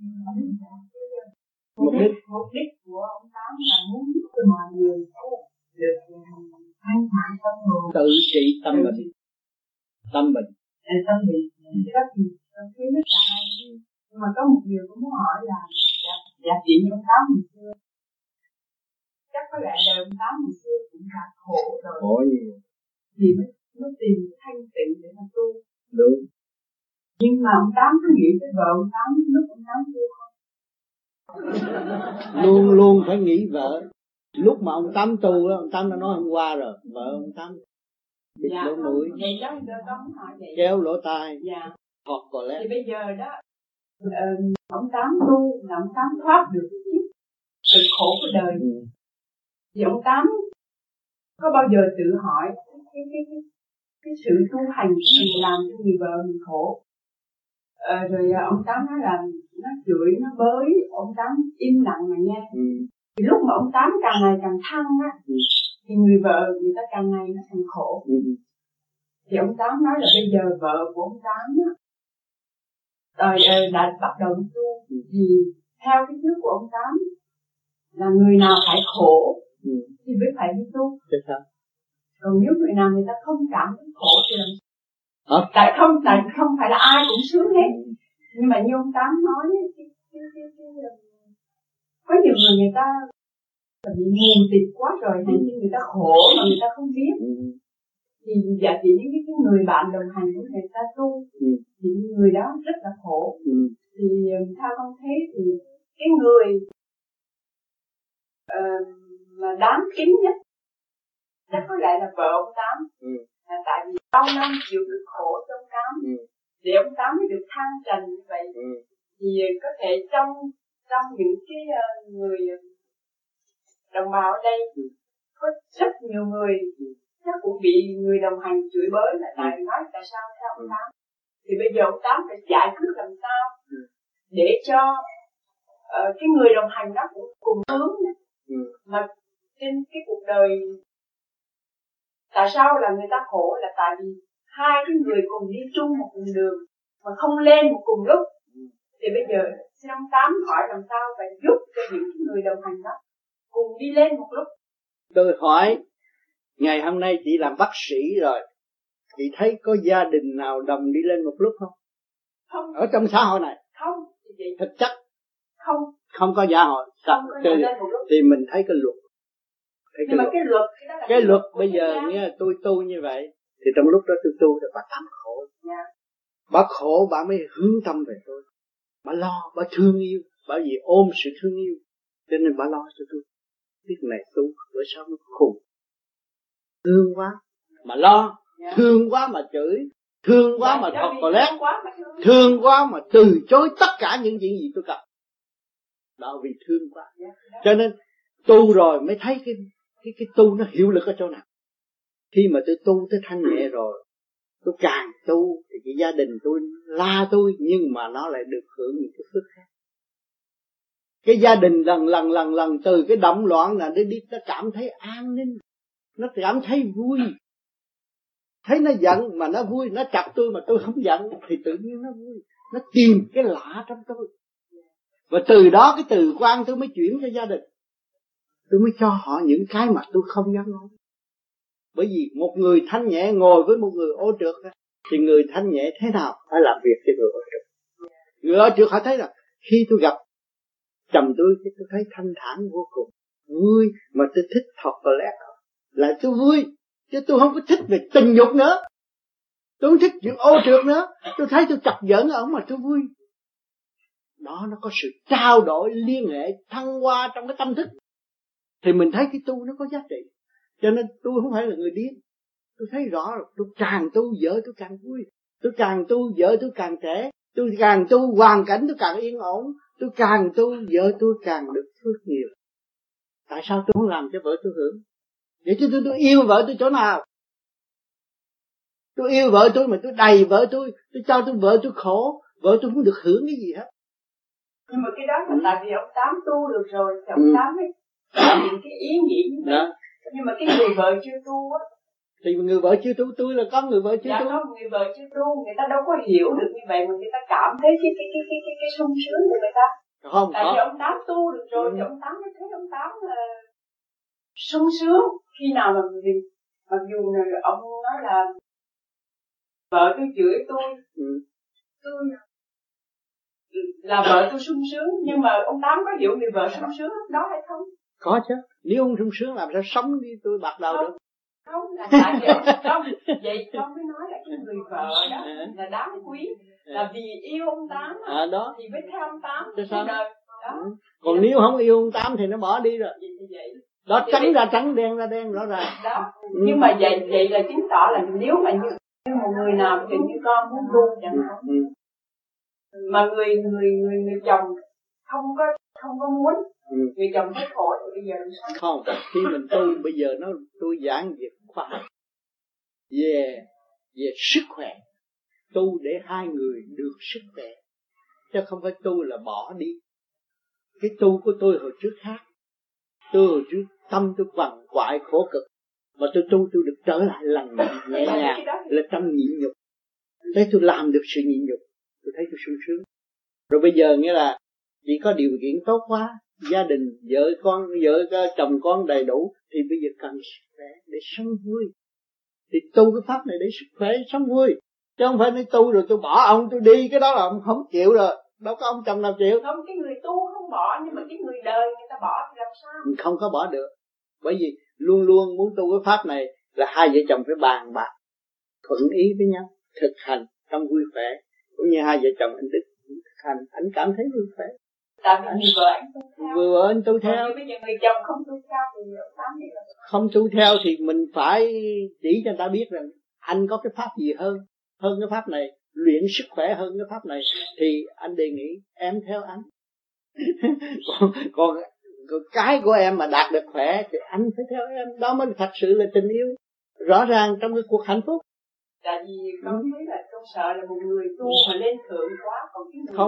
mục đích của ông Tám là muốn giúp cho mọi người được thanh thản tâm hồn, tự trị tâm mình. Tâm mình tâm mình rất thì tôi thấy rất là hay. Nhưng mà có một điều cũng muốn hỏi là dạ chị ông Tám hồi xưa chắc có lẽ đời ông Tám hồi xưa cũng gặp khổ rồi, khổ nhiều thì mới tìm thanh tịnh để mà tu. đúng. Nhưng mà ông Tám có nghĩ tới vợ ông Tám lúc ông Tám tu không? Luôn luôn phải nghĩ vợ. Lúc mà ông Tám tu đó, ông Tám đã nói hôm qua rồi, vợ ông Tám bịt lỗ mũi, kéo lỗ tai, hoặc cò lét. Thì bây giờ đó ông Tám tu là ông Tám thoát được sự khổ của đời. Thì ông Tám có bao giờ tự hỏi cái sự tu hành của mình làm cho người vợ mình khổ? Rồi ông Tám nói là nó chửi, nó bới, ông Tám im lặng mà nghe. Thì lúc mà ông Tám càng ngày càng thăng á, thì người vợ người ta càng ngày nó càng khổ. Thì ông Tám nói là bây giờ vợ của ông Tám á, đã bắt đầu tu. Vì theo cái thuyết của ông Tám là người nào phải khổ thì mới phải đi tu. Còn nếu người nào người ta không cảm thấy khổ thì làm sao? Tại không phải là ai cũng sướng hết. Nhưng mà như ông Tám nói, có nhiều người ta bị mù tịt quá rồi, nên người ta khổ mà người ta không biết. Thì giả chỉ những cái người bạn đồng hành của người ta tu, thì người đó rất là khổ. Thì theo con thấy thì cái người mà đáng kính nhất chắc có lẽ là vợ ông Tám. Là tại vì bao năm chịu được khổ cho ông Tám, để ông Tám mới được thăng trần như vậy. Thì có thể trong những cái người đồng bào ở đây có rất nhiều người chắc cũng bị người đồng hành chửi bới là nói tại sao theo ông Tám. Thì bây giờ ông Tám phải giải quyết làm sao để cho cái người đồng hành đó cũng cùng hướng. Mà trên cái cuộc đời tại sao là người ta khổ là tại vì hai cái người cùng đi chung một cùng đường mà không lên một cùng lúc. Thì bây giờ xin ông Tám hỏi làm sao phải giúp cho những người đồng hành đó cùng đi lên một lúc. Tôi hỏi, ngày hôm nay chị làm bác sĩ rồi, chị thấy có gia đình nào đồng đi lên một lúc không? Không. Ở trong xã hội này? Không. Thực chất? Không có xã hội. Thì mình thấy cái luật. Nhưng mà cái luật bây giờ nghe tôi tu như vậy, thì trong lúc đó tôi tu thì bà Tám khổ. Bà khổ, bà mới hướng tâm về tôi. Bà lo, bà thương yêu, bởi vì ôm sự thương yêu, cho nên bà lo cho tôi. Biết này tu, bữa sau nó khùng. Thương quá mà lo, thương quá mà chửi, thương quá mà thọc cò lét, thương quá mà từ chối tất cả những chuyện gì tôi cần. Đó vì thương quá. Cho nên tu rồi mới thấy cái tu nó hiệu lực ở chỗ nào. Khi mà tôi tu tới thanh nhẹ rồi, tôi càng tu thì cái gia đình tôi la tôi, nhưng mà nó lại được hưởng những cái phước khác. Cái gia đình lần từ cái động loạn là nó cảm thấy an ninh, nó cảm thấy vui. Thấy nó giận mà nó vui, nó chọc tôi mà tôi không giận thì tự nhiên nó vui. Nó tìm cái lạ trong tôi. Và từ đó cái từ quan tôi mới chuyển cho gia đình. Tôi mới cho họ những cái mà tôi không dám nói. Bởi vì một người thanh nhẹ ngồi với một người ô trượt thì người thanh nhẹ thế nào phải làm việc cho người ô trượt. Người ô trượt họ thấy là khi tôi gặp chồng tôi thấy thanh thản vô cùng, vui, mà tôi thích thọt và lét là tôi vui, chứ tôi không có thích về tình dục nữa, tôi không thích chuyện ô trượt nữa. Tôi thấy tôi chọc giỡn ổng mà tôi vui. Đó, nó có sự trao đổi liên hệ thăng hoa trong cái tâm thức, thì mình thấy cái tu nó có giá trị. Cho nên tôi không phải là người điên. Tôi thấy rõ rồi, tôi càng tu vợ tôi càng vui, tôi càng tu vợ tôi càng trẻ, tôi càng tu hoàn cảnh tôi càng yên ổn, tôi càng tu vợ tôi càng được phước nhiều. Tại sao tôi không làm cho vợ tôi hưởng? Vậy chứ tôi yêu vợ tôi chỗ nào? Tôi yêu vợ tôi mà tôi đầy vợ tôi cho vợ tôi khổ, vợ tôi không được hưởng cái gì hết. Nhưng mà cái đó là tại vì ông Tám tu được rồi, thì ông Tám mới có những cái ý nghĩ như vậy. Nhưng mà cái người vợ chưa tu á, thì người vợ chưa tu, tôi là có người vợ chưa tu. Có người vợ chưa tu, người ta đâu có hiểu được như vậy mà người ta cảm thấy cái sung sướng của người ta. Không, tại vì ông Tám tu được rồi, thì ông Tám mới thấy ông Tám sung sướng khi nào mà mình, mặc dù ông nói là vợ tôi chửi tôi, tôi là vợ tôi sung sướng, nhưng mà ông Tám có hiểu người vợ sung sướng lúc đó hay không? Có chứ, nếu ông sung sướng làm sao sống đi tôi bạc đầu được. Không, là tại vì ông không, vậy con mới nói là cái người vợ đó là đáng quý, là vì yêu ông Tám đó thì mới theo ông Tám chứ sao đời đó. Còn nếu không yêu ông Tám thì nó bỏ đi rồi. Đó, trắng ra trắng, đen ra đen, rõ ràng. Đó. Nhưng mà vậy là chứng tỏ là nếu mà như một người nào kiểu như con muốn tu chẳng hạn, mà người chồng không có muốn, người chồng thấy khổ thì bây giờ sao? Không, khi mình tu bây giờ tôi giảng về khoa học, về sức khỏe, tu để hai người được sức khỏe, chứ không phải tu là bỏ đi. Cái tu của tôi hồi trước khác. Tôi hồi trước tâm tôi quằn quại khổ cực, mà tôi tu tôi được trở lại lành nhẹ nhàng, là trong nhịn nhục. Thế tôi làm được sự nhịn nhục, tôi thấy tôi sung sướng. Rồi bây giờ nghĩa là chỉ có điều kiện tốt quá, gia đình vợ chồng con đầy đủ, thì bây giờ cần sức khỏe để sống vui. Thì tu cái pháp này để sức khỏe sống vui, chứ không phải nói tu rồi tôi bỏ ông tôi đi, cái đó là ông không chịu rồi. Đâu có ông chồng nào chịu. Không, cái người tu không bỏ, nhưng mà cái người đời người ta bỏ thì làm sao? Không có bỏ được. Bởi vì luôn luôn muốn tu cái pháp này là hai vợ chồng phải bàn bạc thuận ý với nhau, thực hành trong vui khỏe. Cũng như hai vợ chồng anh Đức thực hành, anh cảm thấy vui khỏe. Tại vì người vợ anh tu theo. Người vợ anh tu theo. Nhưng bây giờ người chồng không tu theo thì không tu theo thì mình phải chỉ cho người ta biết rằng anh có cái pháp gì hơn cái pháp này, luyện sức khỏe hơn cái pháp này, thì anh đề nghị em theo anh. còn cái của em mà đạt được khỏe thì anh phải theo em. Đó mới thật sự là tình yêu rõ ràng trong cái cuộc hạnh phúc. Tại vì con thấy là con sợ là một người tu mà lên thượng quá, còn cái người không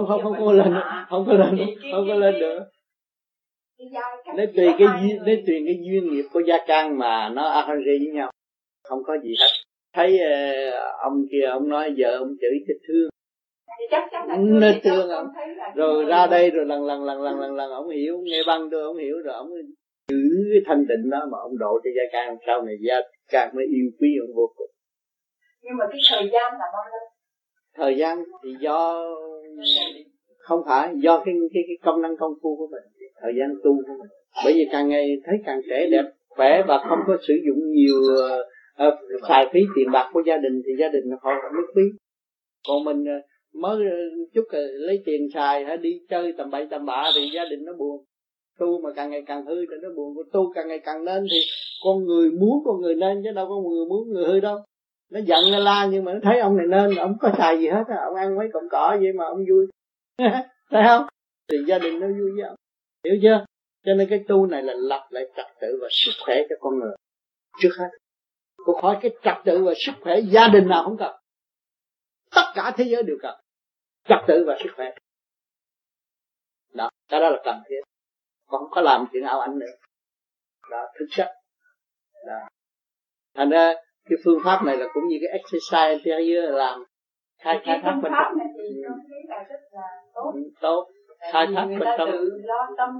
có lên được. Nếu tùy cái duyên nghiệp của gia can mà nó arrange với nhau, không có gì hết. Thấy ông kia ông nói vợ ông chửi chết thương, nó thương ông, rồi ra đây rồi lần ông hiểu, nghe băng tôi ông hiểu, rồi ông giữ cái thanh tịnh đó mà ông độ cho gia can, sau này gia can mới yêu quý ông vô cùng. Nhưng mà cái thời gian là bao lâu? Thời gian thì do không phải do cái công năng công phu của mình, thời gian tu của mình. Bởi vì càng ngày thấy càng trẻ đẹp khỏe và không có sử dụng nhiều xài phí tiền bạc của gia đình thì gia đình họ mới quý. Còn mình mới chút lấy tiền xài hay đi chơi tầm bậy tầm bạ thì gia đình nó buồn. Tu mà càng ngày càng hư thì nó buồn. Tu càng ngày càng nên thì con người muốn con người nên, chứ đâu có người muốn người hư đâu. Nó giận nó la nhưng mà nó thấy ông này nên, ông có xài gì hết á, ông ăn mấy cọng cỏ vậy mà ông vui. Thấy không? Thì gia đình nó vui với ông. Hiểu chưa? Cho nên cái tu này là lập lại trật tự và sức khỏe cho con người trước hết. Cô hỏi cái trật tự và sức khỏe gia đình nào không cần, tất cả thế giới đều cần trật tự và sức khỏe. Đó, cái đó là cần thiết. Còn không có làm chuyện ảo ảnh nữa. Đó, thực chất. Đó. Thành ra cái phương pháp này là cũng như cái exercise interior làm khai thác bên trong. Phương pháp này thì con thấy là rất là tốt. Tốt. Khai thác bên trong. Tự lo tâm.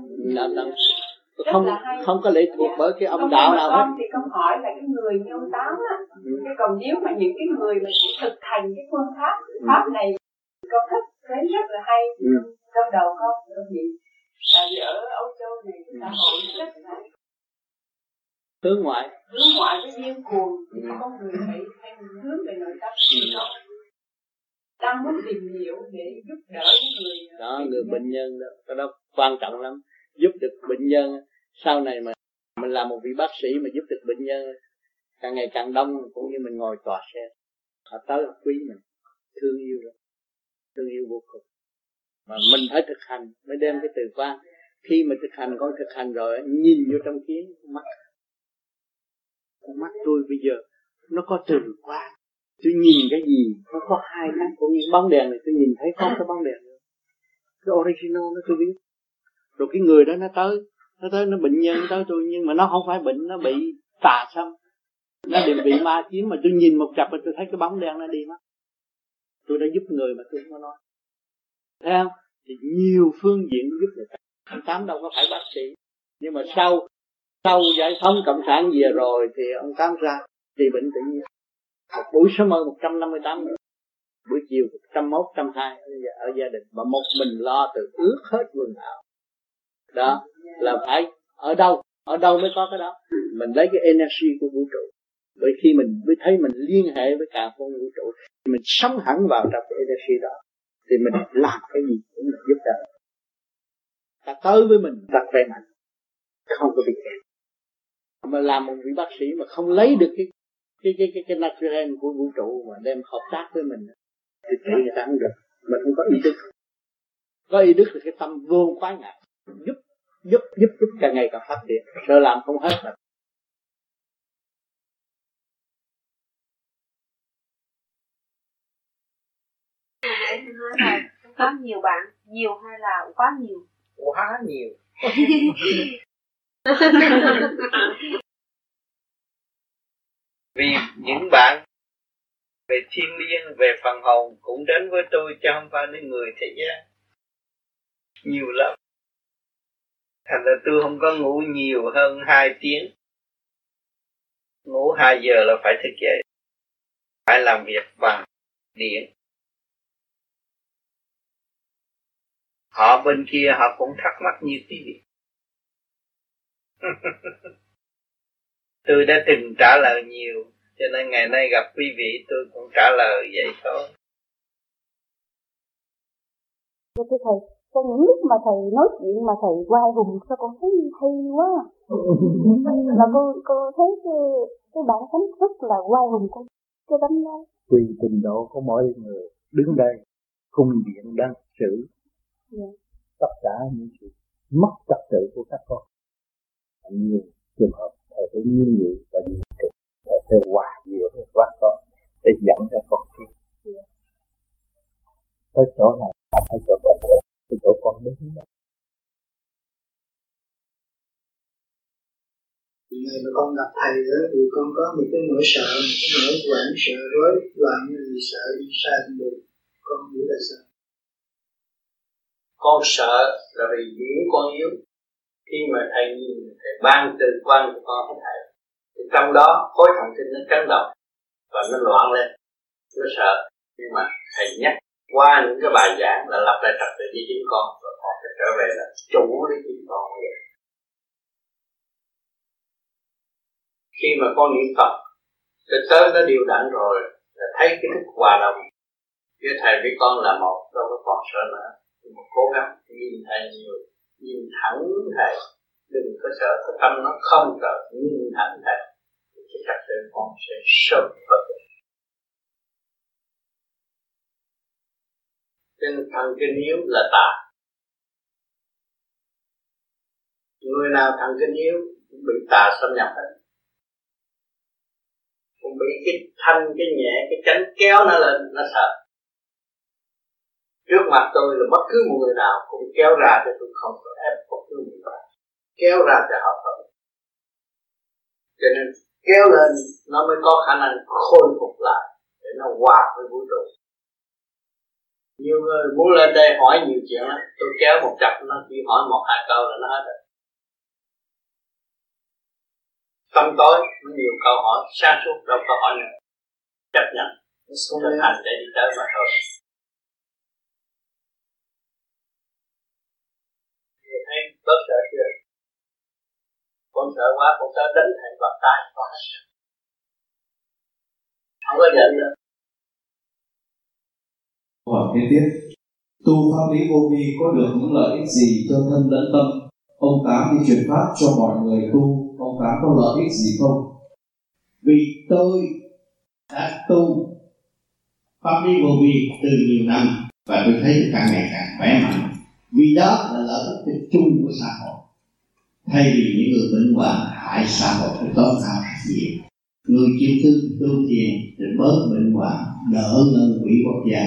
Không có lệ thuộc bởi cái ông đạo nào hết. Thì con hỏi là cái người như ông Tám á, cái còn nếu mà những cái người mà chỉ thực hành cái phương pháp này, con thích thấy rất là hay. Trong đầu con nghĩ tại vì ở Âu Châu này cái xã hội rất là hướng ngoại với điên cuồng, thì con người phải hướng về nội tâm thì nó đang muốn tìm hiểu để giúp đỡ những người đó, người bệnh nhân đó, cái đó quan trọng lắm. Giúp được bệnh nhân sau này mà mình làm một vị bác sĩ mà giúp được bệnh nhân càng ngày càng đông, cũng như mình ngồi tòa xe họ tới họ quý mình, thương yêu vô cùng. Mà mình phải thực hành mới đem cái từ quan. Khi mà thực hành, con thực hành rồi nhìn vô trong kiến mắt tôi bây giờ nó có từ quan. Tôi nhìn cái gì nó có hai cái, cũng như bóng đèn này tôi nhìn thấy không cái bóng đèn nữa, cái original nó tôi biết. Rồi cái người đó nó tới nó bệnh nhân tới tôi, nhưng mà nó không phải bệnh, nó bị tà xâm, nó bị ma chiếm, mà tôi nhìn một chập mà tôi thấy cái bóng đen nó đi mất. Tôi đã giúp người mà tôi không có nói. Thấy không? Thì nhiều phương diện giúp người ta. Anh Tám đâu có phải bác sĩ, nhưng mà sau Sau giải phóng cộng sản về rồi thì ông Tám ra thì bệnh tự nhiên. Một buổi sớm mơ 158 rồi, buổi chiều 101, 102 ở gia đình, mà một mình lo từ ướt hết quần áo. Đó là phải ở đâu mới có cái đó. Mình lấy cái energy của vũ trụ, bởi khi mình mới thấy mình liên hệ với cả con vũ trụ thì mình sống hẳn vào trong cái energy đó, thì mình làm cái gì cũng là giúp đỡ. Ta tới với mình ta khỏe mạnh, không có bị kẹt. Mà làm một vị bác sĩ mà không lấy được cái natural của vũ trụ mà đem hợp tác với mình thì thấy người ta không được. Mình không có ý đức. Có ý đức thì cái tâm vô khoái ngại, giúp càng ngày càng phát triển, sợ làm không hết rồi. Em nói là có nhiều bạn, nhiều hay là quá nhiều? Quá nhiều. Vì những bạn về thiên liêng, về phần hồn cũng đến với tôi, chứ không phải đến người thế gian. Nhiều lắm. Thành ra tôi không có ngủ nhiều hơn 2 tiếng. Ngủ 2 giờ là phải thức dậy. Phải làm việc bằng điện. Họ bên kia họ cũng thắc mắc như quý vị. Tôi đã từng trả lời nhiều, cho nên ngày nay gặp quý vị tôi cũng trả lời vậy thôi. Thưa thầy, trong những lúc mà thầy nói chuyện mà thầy quay hùng sao con thấy hay quá. Là cô thấy cái bản tính rất là quay hùng con cái tấm đó. Tùy trình độ của mỗi người đứng đây cung điện đang xử tất cả những sự mất trật tự của các con. Nhiều trường hợp thầy phải nghiêm nghị và nghiêm trị, thầy phải hòa dịu với các con để dẫn các con đi. Tới chỗ này phải chỗ con được, tới chỗ con đến đó. Ngày mà con gặp thầy đó thì con có một cái nỗi sợ, một cái nỗi hoảng sợ rối loạn, vì sợ đi sai đường. Con nghĩ là sao? Con sợ là vì những con yếu. Khi mà thầy nhìn, thầy ban từ quan của con với thầy, thì trong đó khối thần kinh nó chấn động và nó loạn lên, nó sợ. Nhưng mà thầy nhắc qua những cái bài giảng là lập lại trật tự với chính con, và con phải trở về là chủ với chính con vậy. Khi mà con niệm Phật, tới nó điều đặn rồi, là thấy cái thức hòa đồng với thầy với con là một, đâu có còn sợ nữa. Nhưng mà cố gắng nhìn thầy nhiều, nhìn thẳng thầy, đừng có sợ cái tâm nó không sợ, nhìn thẳng thầy thì cái trật tự con sẽ sớm phật. Nên thần kinh yếu là tà. Người nào thần kinh yếu cũng bị tà xâm nhập hết, cũng bị cái thanh, cái nhẹ, cái chánh kéo nó lên, nó sợ. Trước mặt tôi là bất cứ một người nào cũng kéo ra, cho tôi không có ép bất cứ người nào, kéo ra cho họ phận. Cho nên kéo lên nó mới có khả năng khôi phục lại để nó hòa với vũ trụ. Nhiều người muốn lên đây hỏi nhiều chuyện lắm, tôi kéo một chập nó chỉ hỏi 1-2 câu là nó hết rồi. Tâm tối nó nhiều câu hỏi, sáng suốt đâu có hỏi nữa. Chấp nhận, thực hành để đi tới mà thôi. Người thấy bớt sợ chưa? Con sợ quá, con sợ đánh thầy bạc tài quá. Không có giận nữa. Câu hỏi kế tiếp: tu pháp lý vô vi có được những lợi ích gì cho thân lẫn tâm? Ông Tám đi truyền pháp cho mọi người tu, ông Tám có lợi ích gì không? Vì tôi đã tu pháp lý vô vi từ nhiều năm và tôi thấy càng ngày càng khỏe mạnh. Vì đó là lợi ích chung của xã hội. Thay vì những người bệnh hoạn hại xã hội phải tốn hao rất nhiều. Người chịu tu thiền để bớt bệnh hoạn, đỡ ngân quỷ quốc gia.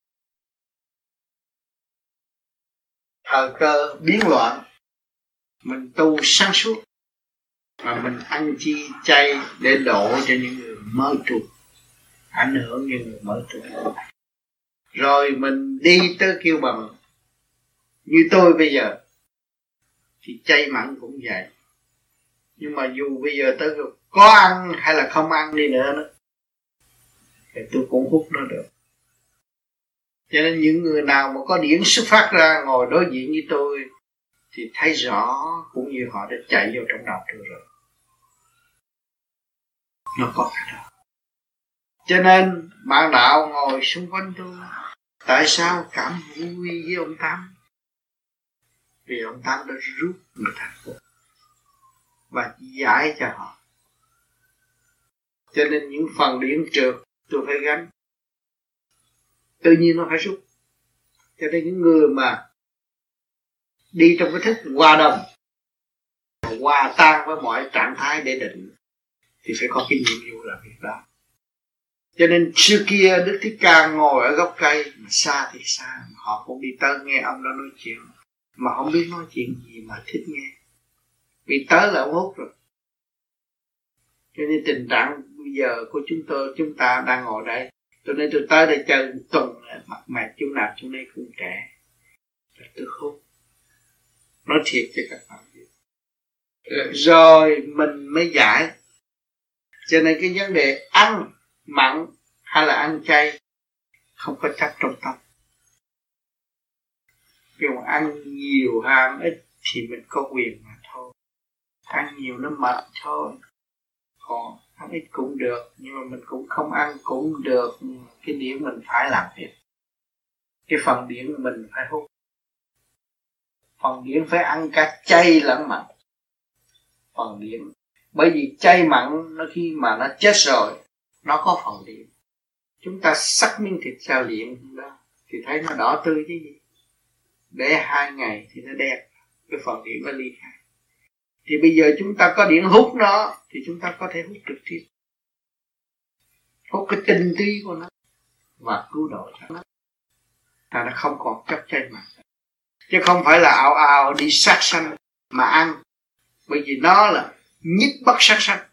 Thời cơ biến loạn, mình tu sáng suốt mà mình ăn chi chay để độ cho những người mới tu, ảnh hưởng những người mới tu. Rồi mình đi tới kêu bằng như tôi bây giờ thì chay mặn cũng vậy. Nhưng mà dù bây giờ tới có ăn hay là không ăn đi nữa đó, thì tôi cũng hút nó được. Cho nên những người nào mà có điển xuất phát ra ngồi đối diện với tôi thì thấy rõ, cũng như họ đã chạy vô trong đầu tôi rồi. Nó có cái đó. Cho nên bạn đạo ngồi xung quanh tôi, tại sao cảm vui với ông Tám? Vì ông Tám đã rút người thành phục và giải cho họ. Cho nên những phần điển trượt tôi phải gánh, tự nhiên nó phải rút. Cho nên những người mà đi trong cái thức hòa đồng, hòa tan với mọi trạng thái để định, thì phải có cái nhiệm vụ làm việc đó. Cho nên xưa kia Đức Thích Ca ngồi ở gốc cây, mà xa thì xa, họ cũng đi tới nghe ông đó nói chuyện, mà không biết nói chuyện gì mà thích nghe, vì tới là ông hút rồi. Cho nên tình trạng bây giờ của chúng ta đang ngồi đây, cho nên tôi tới đây chơi một tuần, mặt mày chỗ nào chỗ đây cũng trẻ, tôi hút. Nói thiệt cho các bạn biết, rồi mình mới giải. Cho nên cái vấn đề ăn mặn hay là ăn chay không có chấp trong tâm. Khi mà ăn nhiều hay ăn ít thì mình có quyền mà thôi. Ăn nhiều nó mệt thôi, còn ăn ít cũng được, nhưng mà mình cũng không ăn cũng được. Cái điểm mình phải làm việc, cái phần điển mình phải hút. Phần điển phải ăn cả chay lẫn mặn. Phần điển, bởi vì chay mặn nó khi mà nó chết rồi, nó có phần điển. Chúng ta sắc miếng thịt sao liệm đó thì thấy nó đỏ tươi chứ gì. Để 2 ngày thì nó đẹp, cái phần điển nó ly khai. Thì bây giờ chúng ta có điển hút nó thì chúng ta có thể hút trực tiếp, hút cái tinh túy của nó và cứu độ cho nó. Nó không còn chấp chay mặn, chứ không phải là ào ào đi sát sanh mà ăn, bởi vì nó là nhất bất sát sanh.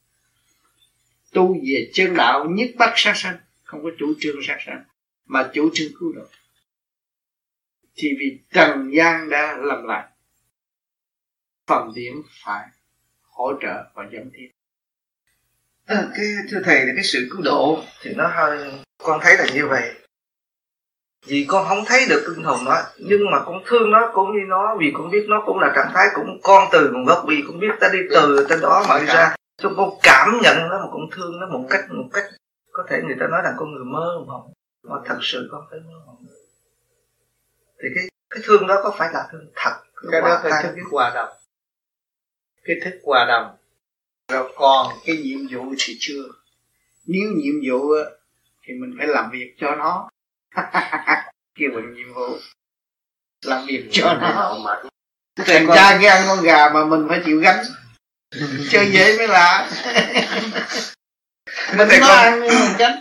Tu về chân đạo nhất bất sát sanh, không có chủ trương sát sanh mà chủ trương cứu độ. Thì vì trần gian đã làm lại, phần điển phải hỗ trợ và dẫn tiếp. Cái thưa thầy là cái sự cứu độ thì nó hơi, con thấy là như vậy. Vì con không thấy được tinh hồn nó, nhưng mà con thương nó cũng như nó, vì con biết nó cũng là trạng thái, cũng con từ nguồn gốc, vì con biết ta đi từ trên đó mà đi ra, cho con cảm nhận nó mà con thương nó một cách có thể người ta nói là con người mơ mộng, mà thật sự con thấy mơ mộng. Thì cái thương đó có phải là thương thật? Cái đó phải thức hòa đồng, cái thức hòa đồng. Rồi còn cái nhiệm vụ thì chưa. Nếu nhiệm vụ thì mình phải làm việc cho nó. Kêu bằng nhiệm vụ, làm việc cho nó. Thành cha cái ăn con gà mà mình phải chịu gánh, chơi dễ mới lạ. Mình nó ăn nhưng mình gánh.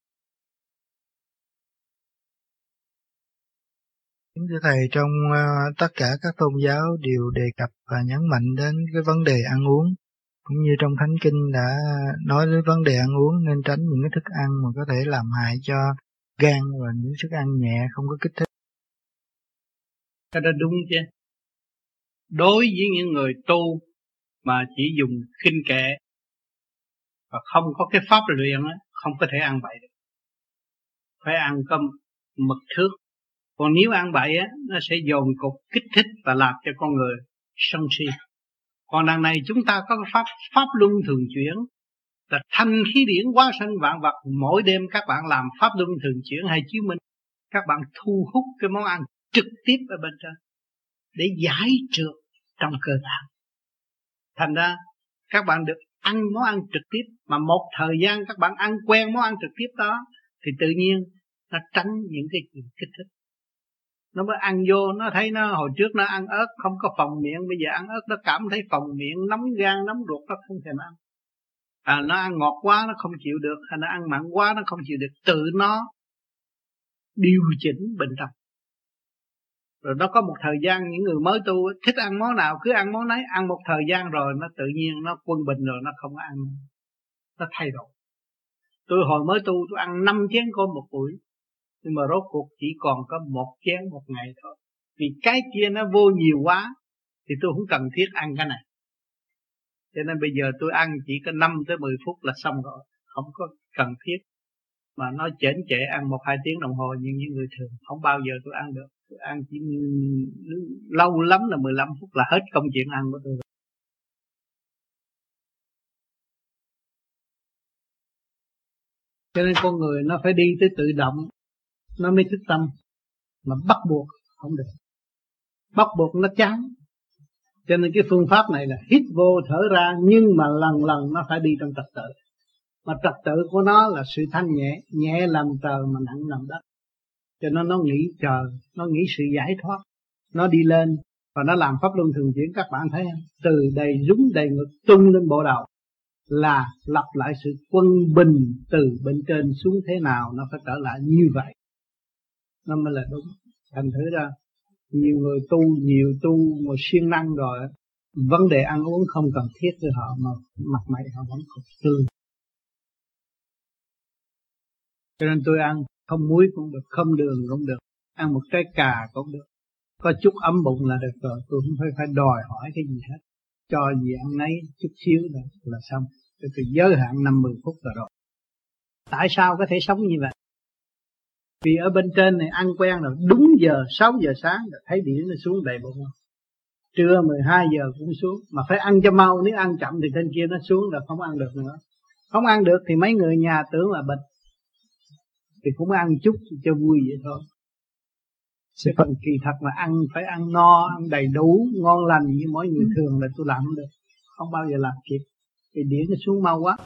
Kính thưa Thầy, trong tất cả các tôn giáo đều đề cập và nhấn mạnh đến cái vấn đề ăn uống, cũng như trong Thánh Kinh đã nói đến vấn đề ăn uống, nên tránh những cái thức ăn mà có thể làm hại cho gan và những thức ăn nhẹ không có kích thích. Cái đó đúng chứ. Đối với những người tu mà chỉ dùng khinh kệ và không có cái pháp luyện á, không có thể ăn bậy được. Phải ăn có mực thước. Còn nếu ăn bậy á, nó sẽ dồn cục kích thích và làm cho con người sân si. Còn đằng này chúng ta có pháp luân thường chuyển, là thanh khí điển hóa sanh vạn vật. Mỗi đêm các bạn làm pháp luân thường chuyển hay chiếu minh, các bạn thu hút cái món ăn trực tiếp ở bên trên để giải trượt trong cơ thể. Thành ra các bạn được ăn món ăn trực tiếp, mà một thời gian các bạn ăn quen món ăn trực tiếp đó thì tự nhiên nó tránh những cái chuyện kích thích. Nó mới ăn vô, nó thấy nó hồi trước nó ăn ớt không có phồng miệng, bây giờ ăn ớt nó cảm thấy phồng miệng, nóng gan nóng ruột, nó không thèm ăn. Nó ăn ngọt quá nó không chịu được, hay nó ăn mặn quá nó không chịu được, tự nó điều chỉnh bên trong. Rồi nó có một thời gian những người mới tu thích ăn món nào cứ ăn món ấy, ăn một thời gian rồi nó tự nhiên nó quân bình rồi nó không ăn, nó thay đổi. Tôi hồi mới tu tôi ăn 5 chén cơm một buổi, nhưng mà rốt cuộc chỉ còn có 1 chén một ngày thôi. Vì cái kia nó vô nhiều quá thì tôi không cần thiết ăn cái này. Cho nên bây giờ tôi ăn chỉ có 5 tới 10 phút là xong rồi, không có cần thiết mà nó chễn trễ ăn 1-2 tiếng đồng hồ như những người thường. Không bao giờ tôi ăn được. Tôi ăn chỉ lâu lắm là 15 phút là hết công chuyện ăn của tôi. Cho nên con người nó phải đi tới tự động nó mới thức tâm, mà bắt buộc không được, bắt buộc nó chán. Cho nên cái phương pháp này là hít vô thở ra, nhưng mà lần lần nó phải đi trong trật tự. Mà trật tự của nó là sự thanh nhẹ, nhẹ làm trời mà nặng làm đất. Cho nên nó nghĩ trời, nó nghĩ sự giải thoát, nó đi lên và nó làm pháp luân thường chuyển. Các bạn thấy không? Từ đầy rúng đầy ngực tung lên bộ đầu là lặp lại sự quân bình từ bên trên xuống thế nào nó phải trở lại như vậy, nó mới là đúng. Thành thử ra nhiều người nhiều tu mà siêng năng rồi, vấn đề ăn uống không cần thiết với họ mà mặt mày họ vẫn còn tươi. Cho nên tôi ăn không muối cũng được, không đường cũng được, ăn một trái cà cũng được, có chút ấm bụng là được rồi. Tôi không phải đòi hỏi cái gì hết, cho gì ăn nấy chút xíu là xong. Tôi giới hạn 5-10 phút rồi. Tại sao có thể sống như vậy? Vì ở bên trên này ăn quen rồi, đúng giờ 6 giờ sáng là thấy điển nó xuống đầy bụng. Trưa 12 giờ cũng xuống, mà phải ăn cho mau, nếu ăn chậm thì trên kia nó xuống là không ăn được nữa. Không ăn được thì mấy người nhà tưởng là bệnh, thì cũng ăn chút cho vui vậy thôi. Chứ còn kỳ thật là ăn phải ăn no, ăn đầy đủ, ngon lành như mỗi người thường là tôi làm không được, không bao giờ làm kịp. Thì điển nó xuống mau quá.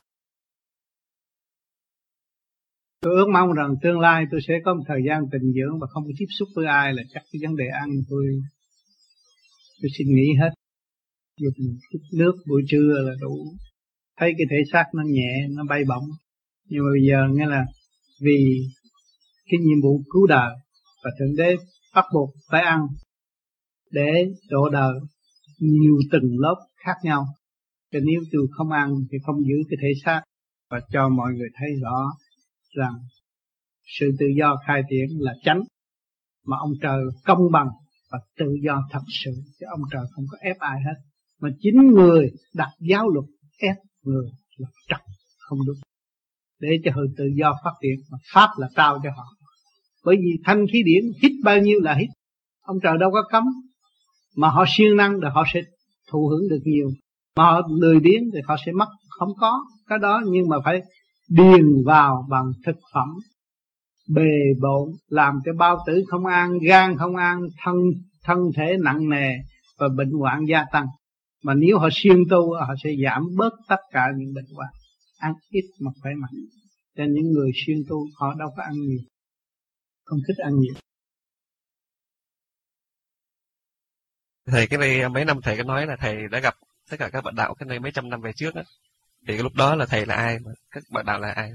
Tôi ước mong rằng tương lai tôi sẽ có một thời gian tình dưỡng và không có tiếp xúc với ai, là chắc cái vấn đề ăn tôi xin nghỉ hết. Dùng chút nước buổi trưa là đủ. Thấy cái thể xác nó nhẹ, nó bay bổng. Nhưng mà bây giờ nghĩa là vì cái nhiệm vụ cứu đời và Thượng Đế bắt buộc phải ăn để độ đời nhiều từng lớp khác nhau. Cho nếu tôi không ăn thì không giữ cái thể xác, và cho mọi người thấy rõ rằng sự tự do khai triển là chánh, mà ông trời công bằng và tự do thật sự, chứ ông trời không có ép ai hết. Mà chính người đặt giáo luật ép người là trật, không đúng, để cho họ tự do phát triển, mà pháp là trao cho họ. Bởi vì thanh khí điển hít bao nhiêu là hít, ông trời đâu có cấm, mà họ siêng năng thì họ sẽ thụ hưởng được nhiều, mà họ lười biếng thì họ sẽ mất. Không có cái đó, nhưng mà phải điền vào bằng thực phẩm bề bộn, làm cho bao tử không an, gan không an, thân thể nặng nề và bệnh hoạn gia tăng. Mà nếu họ siêng tu, họ sẽ giảm bớt tất cả những bệnh hoạn. Ăn ít mà khỏe mạnh. Cho những người siêng tu họ đâu có ăn nhiều, không thích ăn nhiều. Thầy cái này mấy năm thầy có nói là thầy đã gặp tất cả các bạn đạo cái này mấy trăm năm về trước á, thì cái lúc đó là thầy là ai, mà các bạn đạo là ai?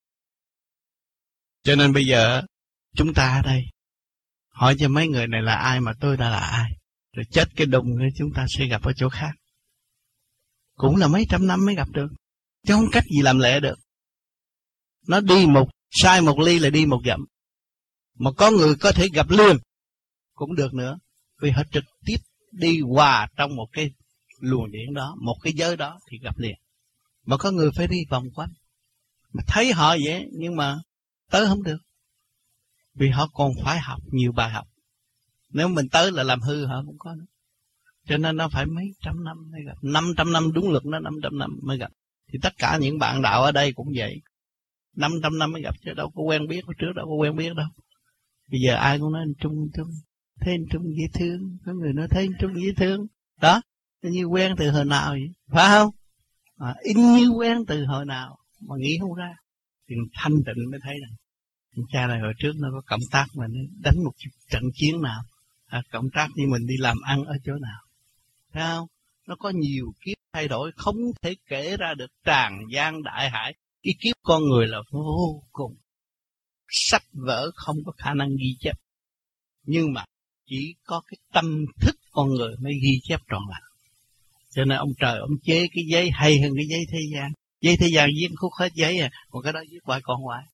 Cho nên bây giờ chúng ta ở đây hỏi cho mấy người này là ai mà tôi đã là ai, rồi chết cái đùng thì chúng ta sẽ gặp ở chỗ khác. Cũng là mấy trăm năm mới gặp được, chứ không cách gì làm lệ được. Nó đi sai một ly là đi một dặm. Mà có người có thể gặp liền cũng được nữa, vì họ trực tiếp đi hòa trong một cái luồng điển đó, một cái giới đó thì gặp liền. Mà có người phải đi vòng quanh. Mà thấy họ vậy nhưng mà tới không được, vì họ còn phải học nhiều bài học. Nếu mình tới là làm hư họ cũng có nữa. Cho nên nó phải mấy trăm năm mới gặp, 500 năm đúng lực, nó 500 năm mới gặp. Thì tất cả những bạn đạo ở đây cũng vậy, 500 năm mới gặp, chứ đâu có quen biết, hồi trước đâu có quen biết đâu. Bây giờ ai cũng nói anh Trung, thấy anh Trung dễ thương, có người nói thấy anh Trung dễ thương. Đó, như quen từ hồi nào vậy, phải không? In như quen từ hồi nào mà nghĩ không ra. Thì thanh tịnh mới thấy rằng cha này hồi trước nó có cộng tác mà nó đánh một trận chiến nào, cộng tác như mình đi làm ăn ở chỗ nào, thấy không? Nó có nhiều kiếp thay đổi không thể kể ra được, tràn gian đại hải. Cái kiếp con người là vô cùng, sách vở không có khả năng ghi chép, nhưng mà chỉ có cái tâm thức con người mới ghi chép trọn lành. Cho nên ông trời ông chế cái giấy hay hơn cái giấy thế gian. Giấy thế gian viết khúc hết giấy à, còn cái đó viết hoài còn hoài.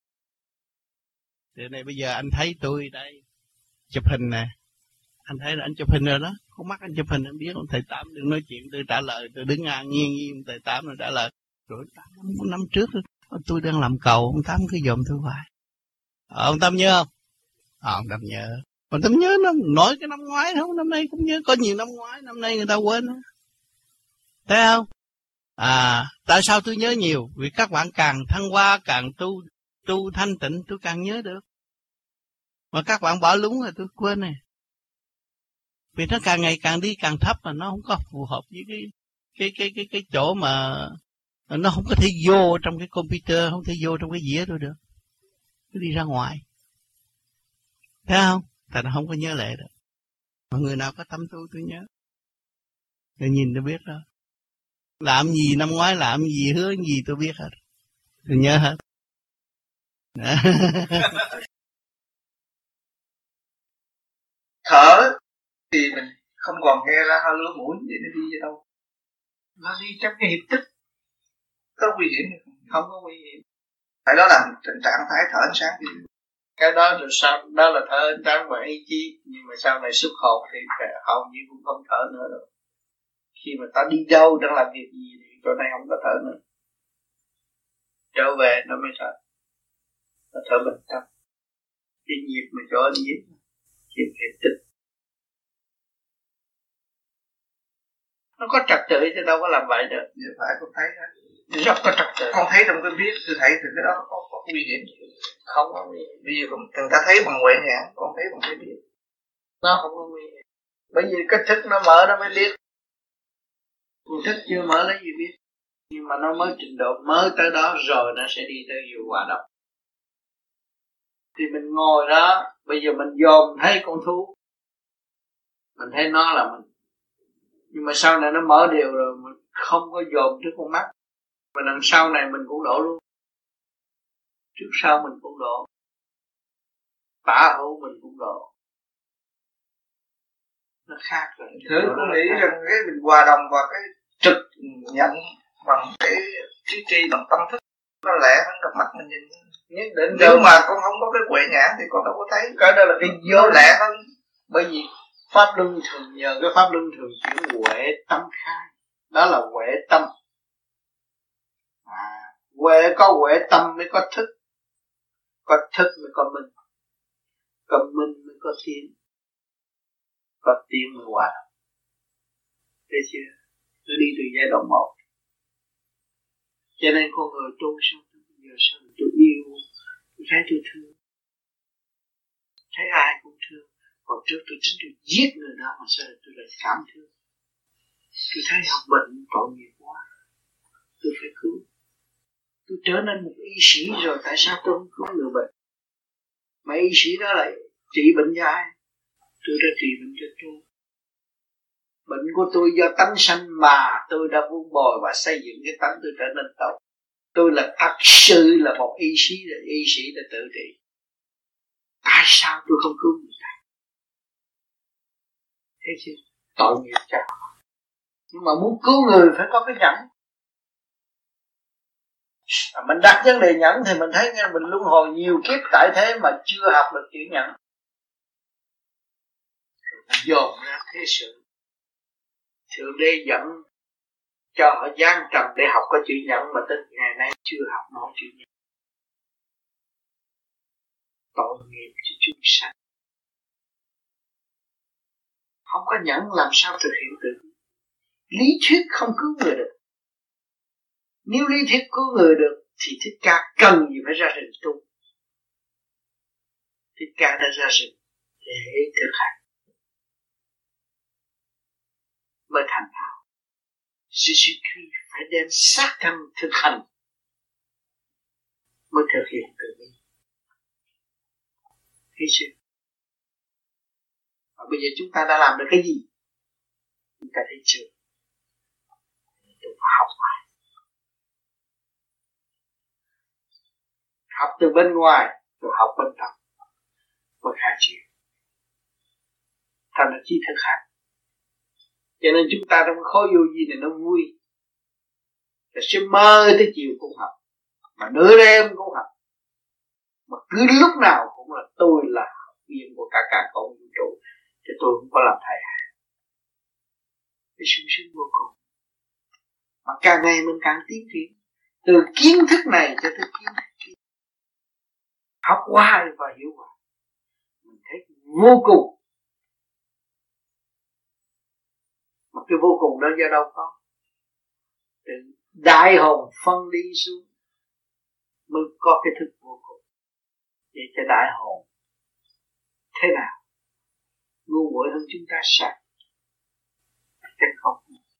Thế này bây giờ anh thấy tôi đây chụp hình nè, anh thấy là anh chụp hình rồi đó, con mắt anh chụp hình anh biết ông thầy Tám đừng nói chuyện, tôi trả lời, tôi đứng ngang nghiêng nghiêng thầy Tám rồi trả lời. Rồi năm trước tôi đang làm cầu, ông Tám cứ dòm tôi hoài. Ông Tám nhớ không? Ông Tám nhớ. Ông Tám nhớ nó nói cái năm ngoái không, năm nay cũng nhớ, có nhiều năm ngoái, năm nay người ta quên đó. Thấy không? Tại sao tôi nhớ nhiều? Vì các bạn càng thăng hoa, càng tu thanh tịnh, tôi càng nhớ được. Mà các bạn bỏ lúng rồi tôi quên này. Vì nó càng ngày càng đi càng thấp mà nó không có phù hợp với cái chỗ mà nó không có thể vô trong cái computer, không thể vô trong cái dĩa tôi được. Cứ đi ra ngoài. Thấy không? Tại nó không có nhớ lệ được. Mà người nào có tâm tu tôi nhớ. Tôi nhìn tôi biết đó. Làm gì năm ngoái, làm gì, hứa gì tôi biết hết. Tôi nhớ hết. Thở thì mình không còn nghe ra hơi lỗ mũi để nó đi về đâu. Nó đi trong cái hiệp tức. Có nguy hiểm không có nguy hiểm. Tại đó là trạng thái thở ánh sáng. Cái đó rồi sao? Đó là thở ánh sáng và ý chí. Nhưng mà sau này xuất hồn thì hầu như cũng không thở nữa rồi. Khi mà ta đi đâu đang làm việc gì thì chỗ này không có thở nữa. Trở về nó mới thở. Nó thở bình tâm. Cái nhịp mà chỗ anh nhịp. Nhịp hiệp tích. Nó có trật tự chứ đâu có làm vậy được. Như phải con thấy đó. Rất có trật tự. Con thấy trong cái biết, tôi thấy thì cái đó có nguy hiểm. Không có nguy hiểm. Bây giờ người ta thấy bằng huệ nhãn, con thấy bằng cái biết. Nó không có nguy hiểm. Bởi vì cái thức nó mở nó mới biết. Thức chưa mở lấy gì biết. Nhưng mà nó mới trình độ mới tới đó rồi nó sẽ đi tới vụ hòa đồng. Thì mình ngồi đó, bây giờ mình dòm thấy con thú, mình thấy nó là mình. Nhưng mà sau này nó mở đều rồi, mình không có dòm trước con mắt. Mà đằng sau này mình cũng đổ luôn. Trước sau mình cũng đổ. Tả hữu mình cũng đổ. Nó khác rồi. Thử con nghĩ rằng cái mình hòa đồng vào cái trực nhận bằng cái trí tri bằng tâm thức nó lẻ hơn cặp mắt mình nhìn. Nhất định nếu mà con không có cái huệ nhãn thì con đâu có thấy. Cái đó là cái nó lẻ hơn. Bởi vì pháp luân thường nhờ cái pháp luân thường chuyển huệ tâm khai. Đó là huệ tâm. Huệ có huệ tâm mới có thức. Có thức mới có minh. Có minh mới có tiến. Có tiến mới hòa đồng. Thấy chưa? Nó đi từ giai đoạn 1. Cho nên con người tu sao giờ sao tôi yêu, tôi thấy tôi thương, thấy ai cũng thương. Còn trước tôi chính tôi giết người đó mà sao tôi lại cảm thương. Tôi thấy học bệnh tội nghiệp quá, tôi phải cứu. Tôi trở nên một y sĩ rồi, tại sao tôi không cứu người bệnh? Mà y sĩ đó lại trị bệnh cho ai? Tôi đã trị bệnh cho tôi. Bệnh của tôi do tánh sanh mà tôi đã vun bồi và xây dựng cái tánh tôi trở nên tốt. Tôi là thật sự là một y sĩ đã tự trị. Tại sao tôi không cứu người ta? Thế chứ tội nghiệp cho. Nhưng mà muốn cứu người phải có cái nhẫn. Mình đặt vấn đề nhẫn thì mình thấy mình luân hồi nhiều kiếp tại thế mà chưa học được chữ nhẫn. Dồn ra thế sự. Thượng Đế dẫn cho họ gian trầm để học có chữ nhẫn mà tới ngày nay chưa học nổi chữ nhẫn. Tội nghiệp cho chúng sanh. Không có nhẫn làm sao thực hiện được. Lý thuyết không cứu người được. Nếu lý thuyết cứu người được thì Thích Ca cần gì phải ra rừng tu. Thích Ca đã ra rừng để thực hành mới thành thạo. Suzuki phải đem xác thân thực hành mới thực hiện từ bi. Thấy chưa? Và bây giờ chúng ta đã làm được cái gì? Chúng ta thấy chưa? Chúng ta học lại. Học từ bên ngoài rồi học bên trong mới khai triển. Thành là chỉ thực hành. Cho nên chúng ta trong khối vô vi này nó vui. Là sẽ mơ tới chiều cũng học. Mà nửa đêm cũng học. Mà cứ lúc nào cũng là tôi là học viên của cả vũ trụ. Thì tôi không có làm thầy. sung sướng vô cùng. Mà càng ngày mình càng tiến triển, từ kiến thức này cho tới kiến thức kia, học hoài và hiểu hoài, mình thấy vô cùng. Mà cái vô cùng đó do đâu có? Từ đại hồn phân đi xuống mới có cái thức vô cùng. Vậy cho đại hồn thế nào? Ngu muội hơn chúng ta sạch, chắc không.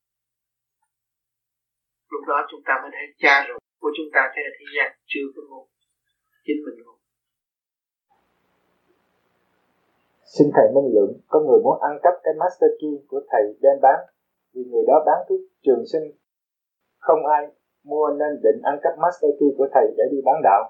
Lúc đó chúng ta mới thấy cha ruột của chúng ta thế thế gian chưa có ngu, chính mình ngu. Xin thầy minh luận, có người muốn ăn cắp cái master key của thầy đem bán, vì người đó bán thuốc trường sinh, không ai mua nên định ăn cắp master key của thầy để đi bán đạo.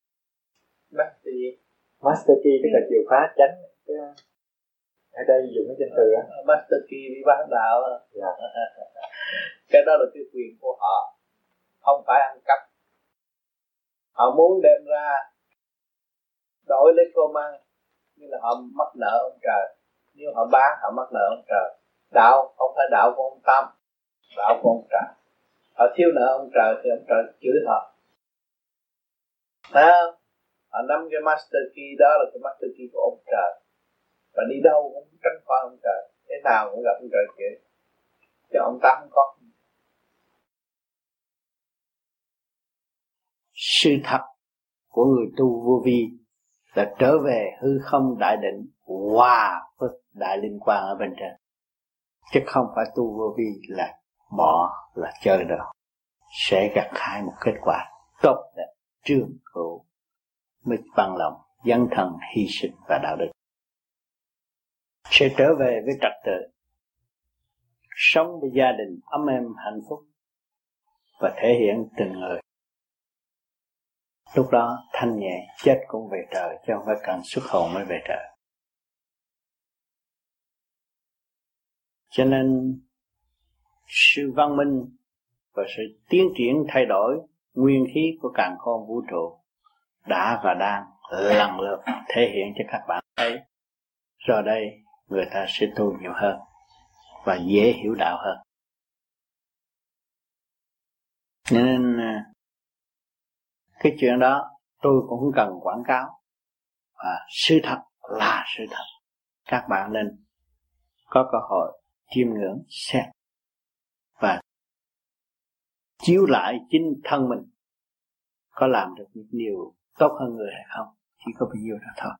Master key tức là chìa khóa tránh. Ở đây dùng cái danh từ á. Master key đi bán đạo. Dạ. Cái đó là cái quyền của họ, không phải ăn cắp. Họ muốn đem ra đổi lấy cơm ăn, như là họ mắc nợ ông trời. Nếu họ bán họ mắc nợ ông trời. Đạo không phải đạo của ông Tâm, đạo của ông trời. Họ thiếu nợ ông trời thì ông trời chửi họ. Thấy không? Họ nắm cái master key đó là cái master key của ông trời, và đi đâu cũng tránh khỏi ông trời, thế nào cũng gặp ông trời chửi. Cho ông ta không có. Sự thật của người tu vô vi là trở về hư không đại định, hòa với đại linh quang ở bên trên, chứ không phải tu vô vi là bỏ, là chơi đâu. Sẽ gặt hái một kết quả tốt đẹp, trường cửu, mới bằng lòng dấn thân hy sinh và đạo đức, sẽ trở về với trật tự, sống với gia đình ấm êm hạnh phúc và thể hiện từng người. Lúc đó thanh nhẹ, chết cũng về trời, chứ không phải cần xuất hồn mới về trời. Cho nên sự văn minh và sự tiến triển thay đổi nguyên khí của càn khôn vũ trụ đã và đang lần lượt thể hiện cho các bạn thấy. Rồi đây người ta sẽ tu nhiều hơn và dễ hiểu đạo hơn. Nên cái chuyện đó tôi cũng không cần quảng cáo. Sự thật là sự thật. Các bạn nên có cơ hội chiêm ngưỡng xem và chiếu lại chính thân mình có làm được những điều tốt hơn người hay không, chỉ có bao nhiêu đó thôi.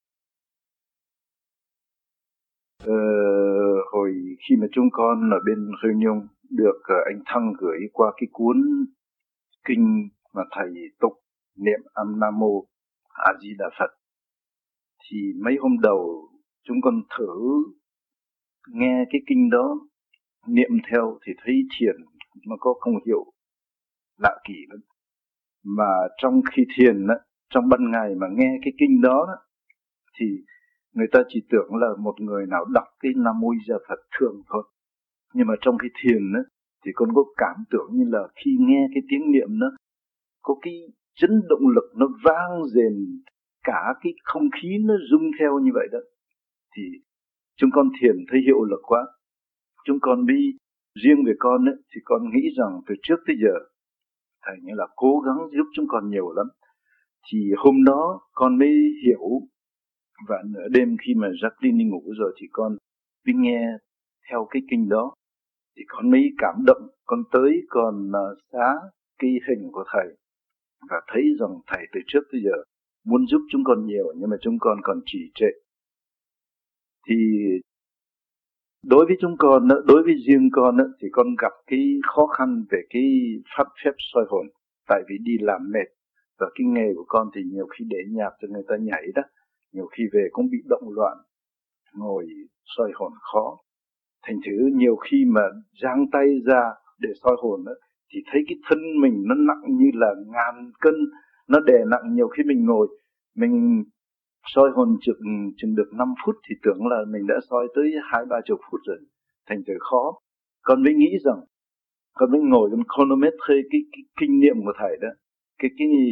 Hồi khi mà chúng con ở bên Khơi Nhung được anh Thăng gửi qua cái cuốn kinh mà thầy tụng niệm Am Nam Mô A Di Đà Phật, thì mấy hôm đầu chúng con thử nghe cái kinh đó niệm theo thì thấy thiền nó có công hiệu lạ kỳ lắm. Mà trong khi thiền trong ban ngày mà nghe cái kinh đó thì người ta chỉ tưởng là một người nào đọc cái Nam Mô Di Đà Phật thường thôi. Nhưng mà trong khi thiền thì con có cảm tưởng như là khi nghe cái tiếng niệm nó có cái chấn động lực nó vang rền, cả cái không khí nó rung theo như vậy đó. Thì chúng con thiền thấy hiệu lực quá. Chúng con đi riêng về con thì con nghĩ rằng từ trước tới giờ thầy như là cố gắng giúp chúng con nhiều lắm. Thì hôm đó con mới hiểu, và nửa đêm khi mà Jacqueline đi ngủ rồi thì con mới nghe theo cái kinh đó, thì con mới cảm động. Con tới còn xá cái hình của thầy và thấy rằng thầy từ trước tới giờ muốn giúp chúng con nhiều, nhưng mà chúng con còn trì trệ. Thì đối với chúng con, đối với riêng con thì con gặp cái khó khăn về cái pháp phép soi hồn, tại vì đi làm mệt, và cái nghề của con thì nhiều khi để nhạc cho người ta nhảy đó, nhiều khi về cũng bị động loạn, ngồi soi hồn khó. Thành thử nhiều khi mà giang tay ra để soi hồn thì thấy cái thân mình nó nặng như là ngàn cân, nó đè nặng. Nhiều khi mình ngồi, mình soi hồn chừng được 5 phút thì tưởng là mình đã soi tới 20-30 phút rồi. Thành thử khó. Con mới nghĩ rằng, con mới ngồi con chronometre cái kinh nghiệm của thầy đó, cái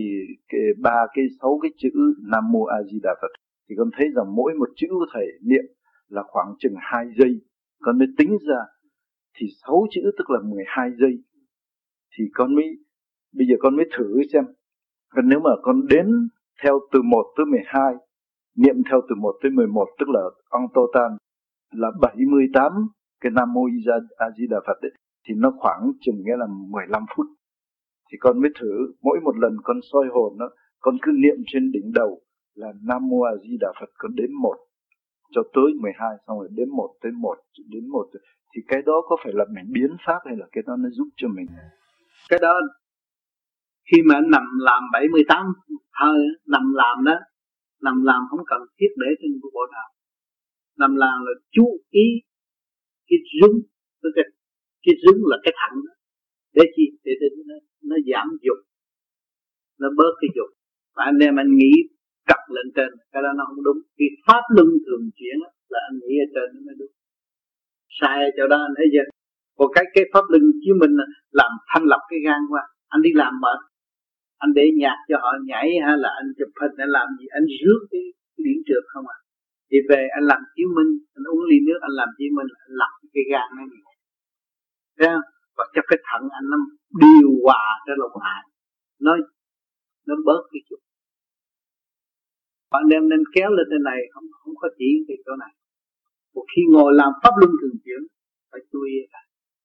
6 cái chữ Nam Mô A Di Đà Phật, thì con thấy rằng mỗi một chữ của thầy niệm là khoảng chừng 2 giây. Con mới tính ra thì 6 chữ tức là 12 giây. Thì con mới, bây giờ con mới thử xem. Còn nếu mà con đếm theo từ 1 tới 12, niệm theo từ 1 tới 11, tức là en total là 78 cái Nam Mô A Di Đà Phật ấy, thì nó khoảng chừng nghĩa là 15 phút. Thì con mới thử mỗi một lần con soi hồn nó, con cứ niệm trên đỉnh đầu là Nam Mô A Di Đà Phật, con đếm 1 cho tới 12, xong rồi đếm 1 tới 1 đến 1. Thì cái đó có phải là mình biến pháp hay là cái đó nó giúp cho mình? Cái đó khi mà anh nằm làm 78 hơi, nằm làm đó, nằm làm không cần thiết để trên bộ nào. Nằm làm là chú ý cái rung, cái rung là cái thẳng đó. Để chi? Để nó giảm dục, nó bớt cái dục. Và anh em anh nghĩ cặp lên trên, cái đó nó không đúng. Cái pháp luân thường chuyển là anh nghĩ ở trên nó mới đúng. Sai ở chỗ đó anh thấy chưa? Còn cái pháp luân chiếu mình làm thanh lập cái gan qua. Anh đi làm mệt, anh để nhạc cho họ nhảy hay là anh chụp hình, anh làm gì? Anh rước cái điển trượt không à? Thì về anh làm chiếu minh, anh uống ly nước, anh làm chiếu minh, anh lập cái gan nó gì? Thấy không? Và cho cái thận anh nó điều hòa cái lồng hại, nó bớt cái chút. Bạn đem nên kéo lên trên này, không có chỉ cái chỗ này. Một khi ngồi làm pháp luân thường chuyển, phải chú ý cả.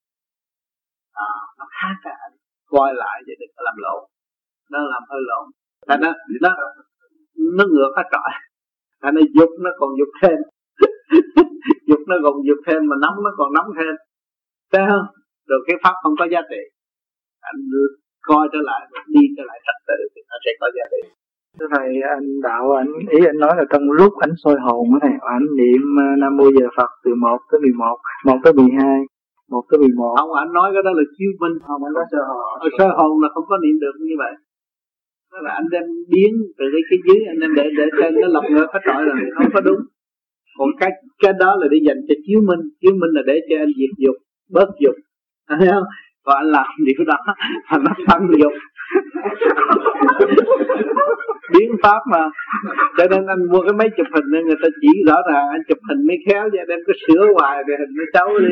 Nó khác cả, coi lại để đừng có làm lộn. Nó làm hơi lộn. Thành nó ngược hết trọi. Thành nó dục nó còn dục thêm. Dục nó còn dục thêm, mà nóng nó còn nóng thêm. Thấy không? Rồi cái pháp không có giá trị. Anh coi trở lại, đi trở lại trật tự thì nó sẽ có giá trị. Thưa thầy, anh đạo ý anh nói là trong lúc anh soi hồn á thầy, anh niệm Nam Mô Di Đà Phật từ 1 tới 11, 1 tới 12, 1 tới 11. Không, anh nói cái đó là chiếu minh. Không, anh nói soi hồn. Soi hồn là không có niệm được như vậy. Đó là anh đem biến từ cái dưới, anh đem để trên nó lập ngược hết trọi rồi, không có đúng. Còn cái đó là để dành cho chiếu minh là để cho anh diệt dục, bớt dục. Thấy không? Còn anh làm điều đó là nó tăng dục. Biến pháp mà. Cho nên anh mua cái máy chụp hình nên người ta chỉ rõ ràng, anh chụp hình mới khéo cho đem cái sửa hoài rồi hình nó xấu đi.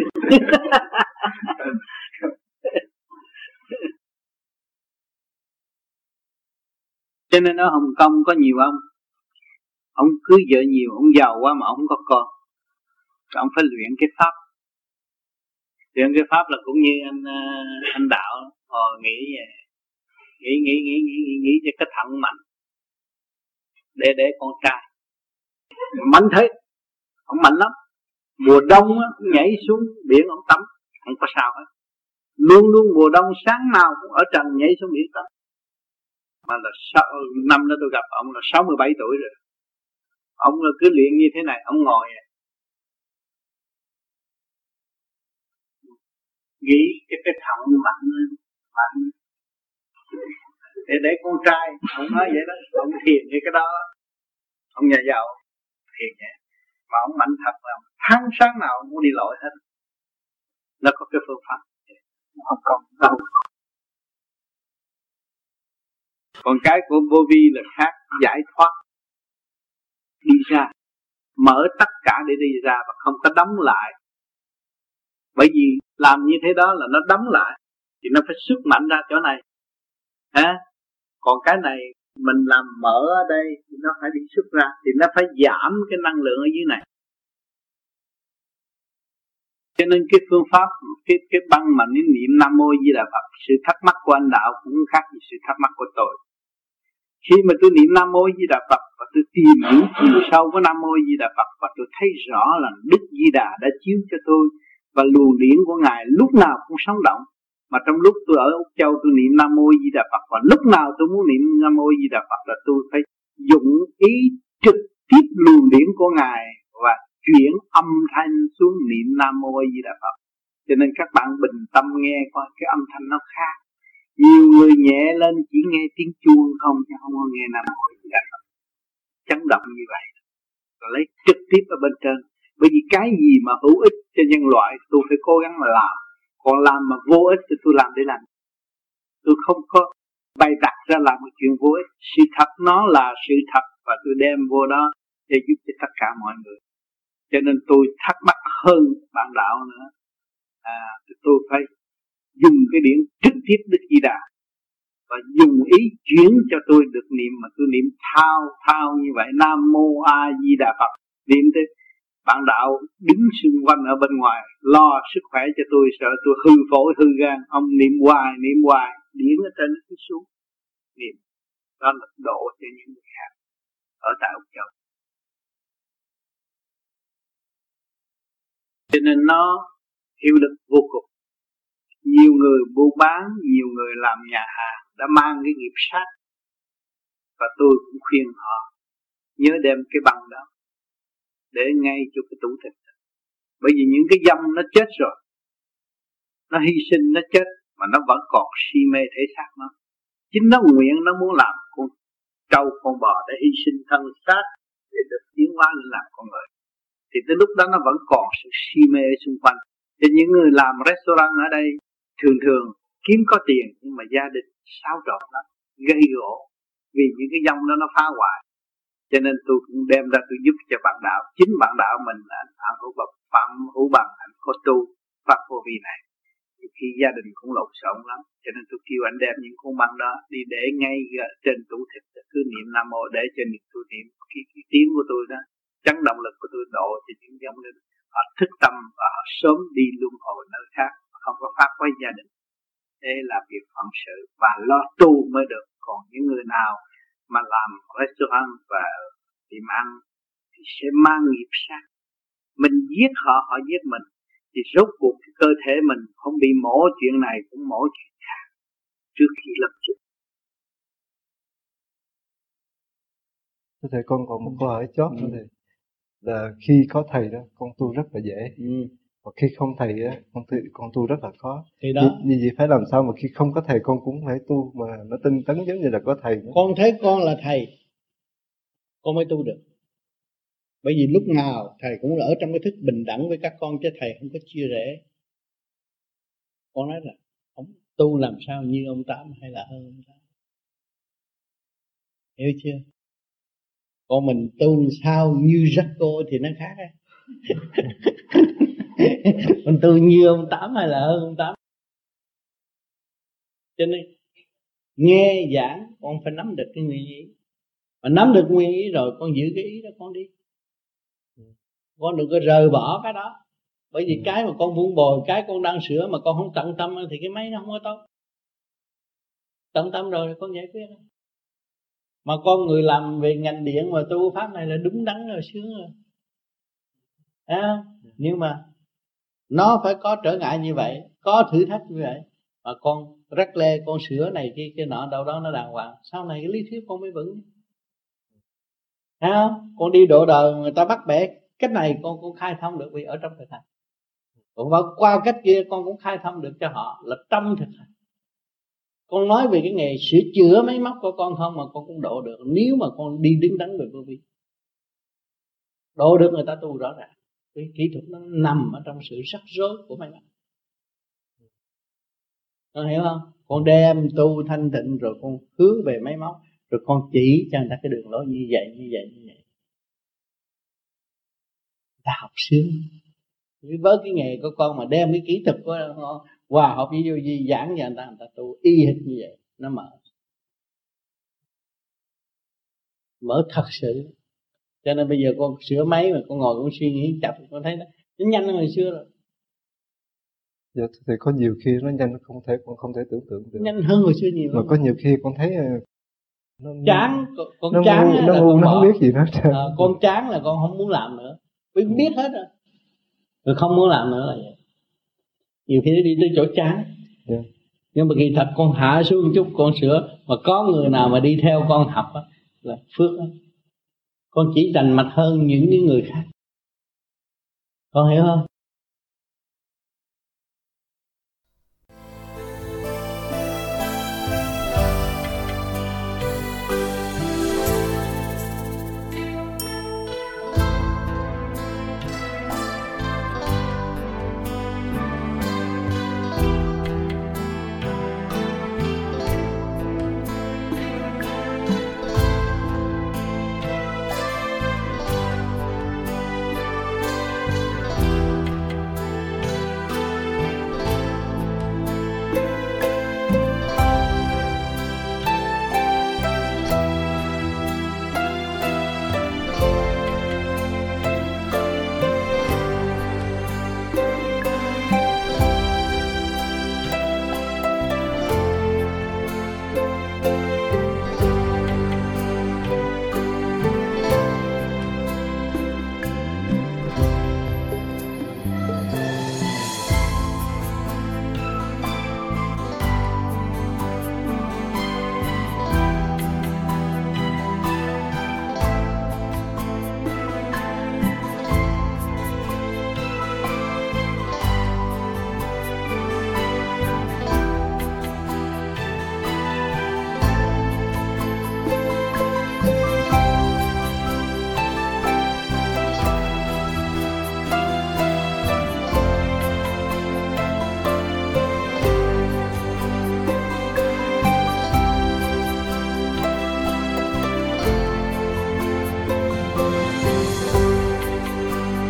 Cho nên ở Hồng Kông có nhiều ông cưới vợ nhiều, ông giàu quá mà ông không có con. Ông phải luyện cái pháp. Luyện cái pháp là cũng như anh đạo nghĩ vậy. Nghĩ cho cái thận mạnh để con trai mạnh thế, ông mạnh lắm. Mùa đông á, nhảy xuống biển ông tắm không có sao hết. Luôn mùa đông sáng nào cũng ở trần nhảy xuống biển tắm. Mà là năm đó tôi gặp ông là 67 tuổi rồi. Ông là cứ luyện như thế này, ông ngồi nghĩ cái thận mạnh để con trai. Ông nói vậy đó, ông thiền như cái đó. Ông nhà giàu thiền vậy mà ông mạnh thật là tháng sáng nào ông muốn đi lội hết. Nó có cái phương pháp không còn đâu. Còn cái của vô vi là khác, giải thoát, đi ra, mở tất cả để đi ra và không có đóng lại. Bởi vì làm như thế đó là nó đóng lại thì nó phải xuất mạnh ra chỗ này. Còn cái này mình làm mở ở đây thì nó phải đi xuất ra, thì nó phải giảm cái năng lượng ở dưới này. Cho nên cái phương pháp, cái băng mà niệm Nam Mô Di Đà Phật, sự thắc mắc của anh đạo cũng khác gì sự thắc mắc của tôi. Khi mà tôi niệm Nam Mô Di Đà Phật và tôi tìm hiểu chiều sâu của Nam Mô Di Đà Phật và tôi thấy rõ là Đức Di Đà đã chiếu cho tôi và luồng điển của Ngài lúc nào cũng sống động. Mà trong lúc tôi ở Úc Châu tôi niệm Nam Mô Di Đà Phật và lúc nào tôi muốn niệm Nam Mô Di Đà Phật là tôi phải dụng ý trực tiếp luồng điển của Ngài và chuyển âm thanh xuống niệm Nam Mô Di Đà Phật. Cho nên các bạn bình tâm nghe coi cái âm thanh nó khác. Nhiều người nhẹ lên chỉ nghe tiếng chuông không, chứ không có nghe Nam Mô Di Đà Phật. Chấn động như vậy rồi lấy trực tiếp ở bên trên. Bởi vì cái gì mà hữu ích cho nhân loại tôi phải cố gắng mà làm. Còn làm mà vô ích thì tôi làm để làm. Tôi không có bày đặt ra làm một chuyện vô ích. Sự thật nó là sự thật và tôi đem vô đó để giúp cho tất cả mọi người. Cho nên tôi thắc mắc hơn bạn đạo nữa. Tôi tôi phải dùng cái điển trực tiếp Đức Di Đà và dùng ý chuyển cho tôi được niệm, mà tôi niệm thao như vậy, Nam Mô A Di Đà Phật, niệm tới bạn đạo đứng xung quanh ở bên ngoài lo sức khỏe cho tôi, sợ tôi hư phổi hư gan, ông niệm hoài điển ở trên nó xuống niệm, đó là độ cho những người khác ở tại Úc Châu. Cho nên nó hiệu lực vô cùng. Nhiều người buôn bán, nhiều người làm nhà hàng đã mang cái nghiệp sát, và tôi cũng khuyên họ nhớ đem cái băng đó để ngay cho cái tủ thịt. Bởi vì những cái dâm nó chết rồi, nó hy sinh, nó chết mà nó vẫn còn si mê thể xác nó. Chính nó nguyện nó muốn làm con trâu con bò để hy sinh thân xác để được tiến hóa lên làm con người, thì tới lúc đó nó vẫn còn sự si mê xung quanh. Thì những người làm restaurant ở đây thường kiếm có tiền, nhưng mà gia đình xáo trộn lắm, gây gỗ vì những cái dông đó nó phá hoại. Cho nên tôi cũng đem ra tôi giúp cho bạn đạo. Chính bạn đạo mình là anh Phạm Hữu Bằng, anh có tu pháp vô vi này, thì khi gia đình cũng lộn xộn lắm, cho nên tôi kêu anh đem những con băng đó đi để ngay trên tủ thịt, cứ niệm Nam Mô để cho tôi niệm cái tiếng của tôi đó, chấn động lực của tôi độ cho những dòng linh họ thức tâm và họ sớm đi luân hồi nơi khác, không có phát quay gia đình. Đây là việc phận sự và lo tu mới được. Còn những người nào mà làm restaurant và tiệm ăn thì sẽ mang nghiệp sát. Mình giết họ, họ giết mình, thì rốt cuộc cái cơ thể mình không bị mổ chuyện này cũng mổ chuyện khác trước khi lập chức. Thầy con còn một câu hỏi chót nữa thầy, là khi có thầy đó con tu rất là dễ, và khi không thầy á con tu rất là khó. Thì đó, như vậy phải làm sao mà khi không có thầy con cũng phải tu mà nó tinh tấn giống như là có thầy nữa. Con thấy con là thầy, con mới tu được. Bởi vì lúc nào thầy cũng ở trong cái thức bình đẳng với các con, chứ thầy không có chia rẽ. Con nói là ông tu làm sao như ông Tám hay là hơn ông Tám, hiểu chưa? Còn mình tu sao như Jaco thì nó khác ấy. Mình tu như ông Tám hay là hơn ông Tám. Cho nên nghe giảng con phải nắm được cái nguyên ý, mà nắm được nguyên ý rồi con giữ cái ý đó con đi, con đừng có rời bỏ cái đó. Bởi vì cái mà con vun bồi, cái con đang sửa mà con không tận tâm thì cái máy nó không có tốt. Tận tâm rồi con giải quyết. Mà con người làm về ngành điện mà tu pháp này là đúng đắn rồi, sướng rồi. Nhưng mà nó phải có trở ngại như vậy, có thử thách như vậy, mà con rắc lê, con sửa này kia nọ, đâu đó nó đàng hoàng, sau này cái lý thuyết con mới vững. Con đi độ đời người ta bắt bẻ cách này con cũng khai thông được vì ở trong thực hành, còn qua cách kia con cũng khai thông được cho họ là trong thực hành. Con nói về cái nghề sửa chữa máy móc của con không mà con cũng độ được, nếu mà con đi đứng đắn về vô vi, độ được người ta tu rõ ràng. Cái kỹ thuật nó nằm ở trong sự rắc rối của máy móc, con hiểu không? Con đem tu thanh tịnh rồi con hướng về máy móc, rồi con chỉ cho người ta cái đường lối như vậy. Ta học sướng với cái nghề của con, mà đem cái kỹ thuật của hòa hợp với vô vi giảng cho người ta tu y hệt như vậy, nó mở thật sự. Cho nên bây giờ con sửa máy mà con ngồi con suy nghĩ chập, con thấy nó nhanh hơn hồi xưa rồi. Dạ, thì có nhiều khi nó nhanh, nó không thể tưởng tượng được. Nhanh hơn hồi xưa nhiều. Mà có nhiều khi con thấy nó chán, con chán nó ngu, nó không biết gì hết. Con chán là con không muốn làm nữa, biết hết rồi không muốn làm nữa là vậy. Nhiều khi nó đi tới chỗ chán. Yeah. Nhưng mà kỳ thật con hạ xuống một chút con sửa, mà có người nào mà đi theo con học á là phước đó. Con chỉ rành mạch hơn những người khác, con hiểu không?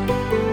Thank you.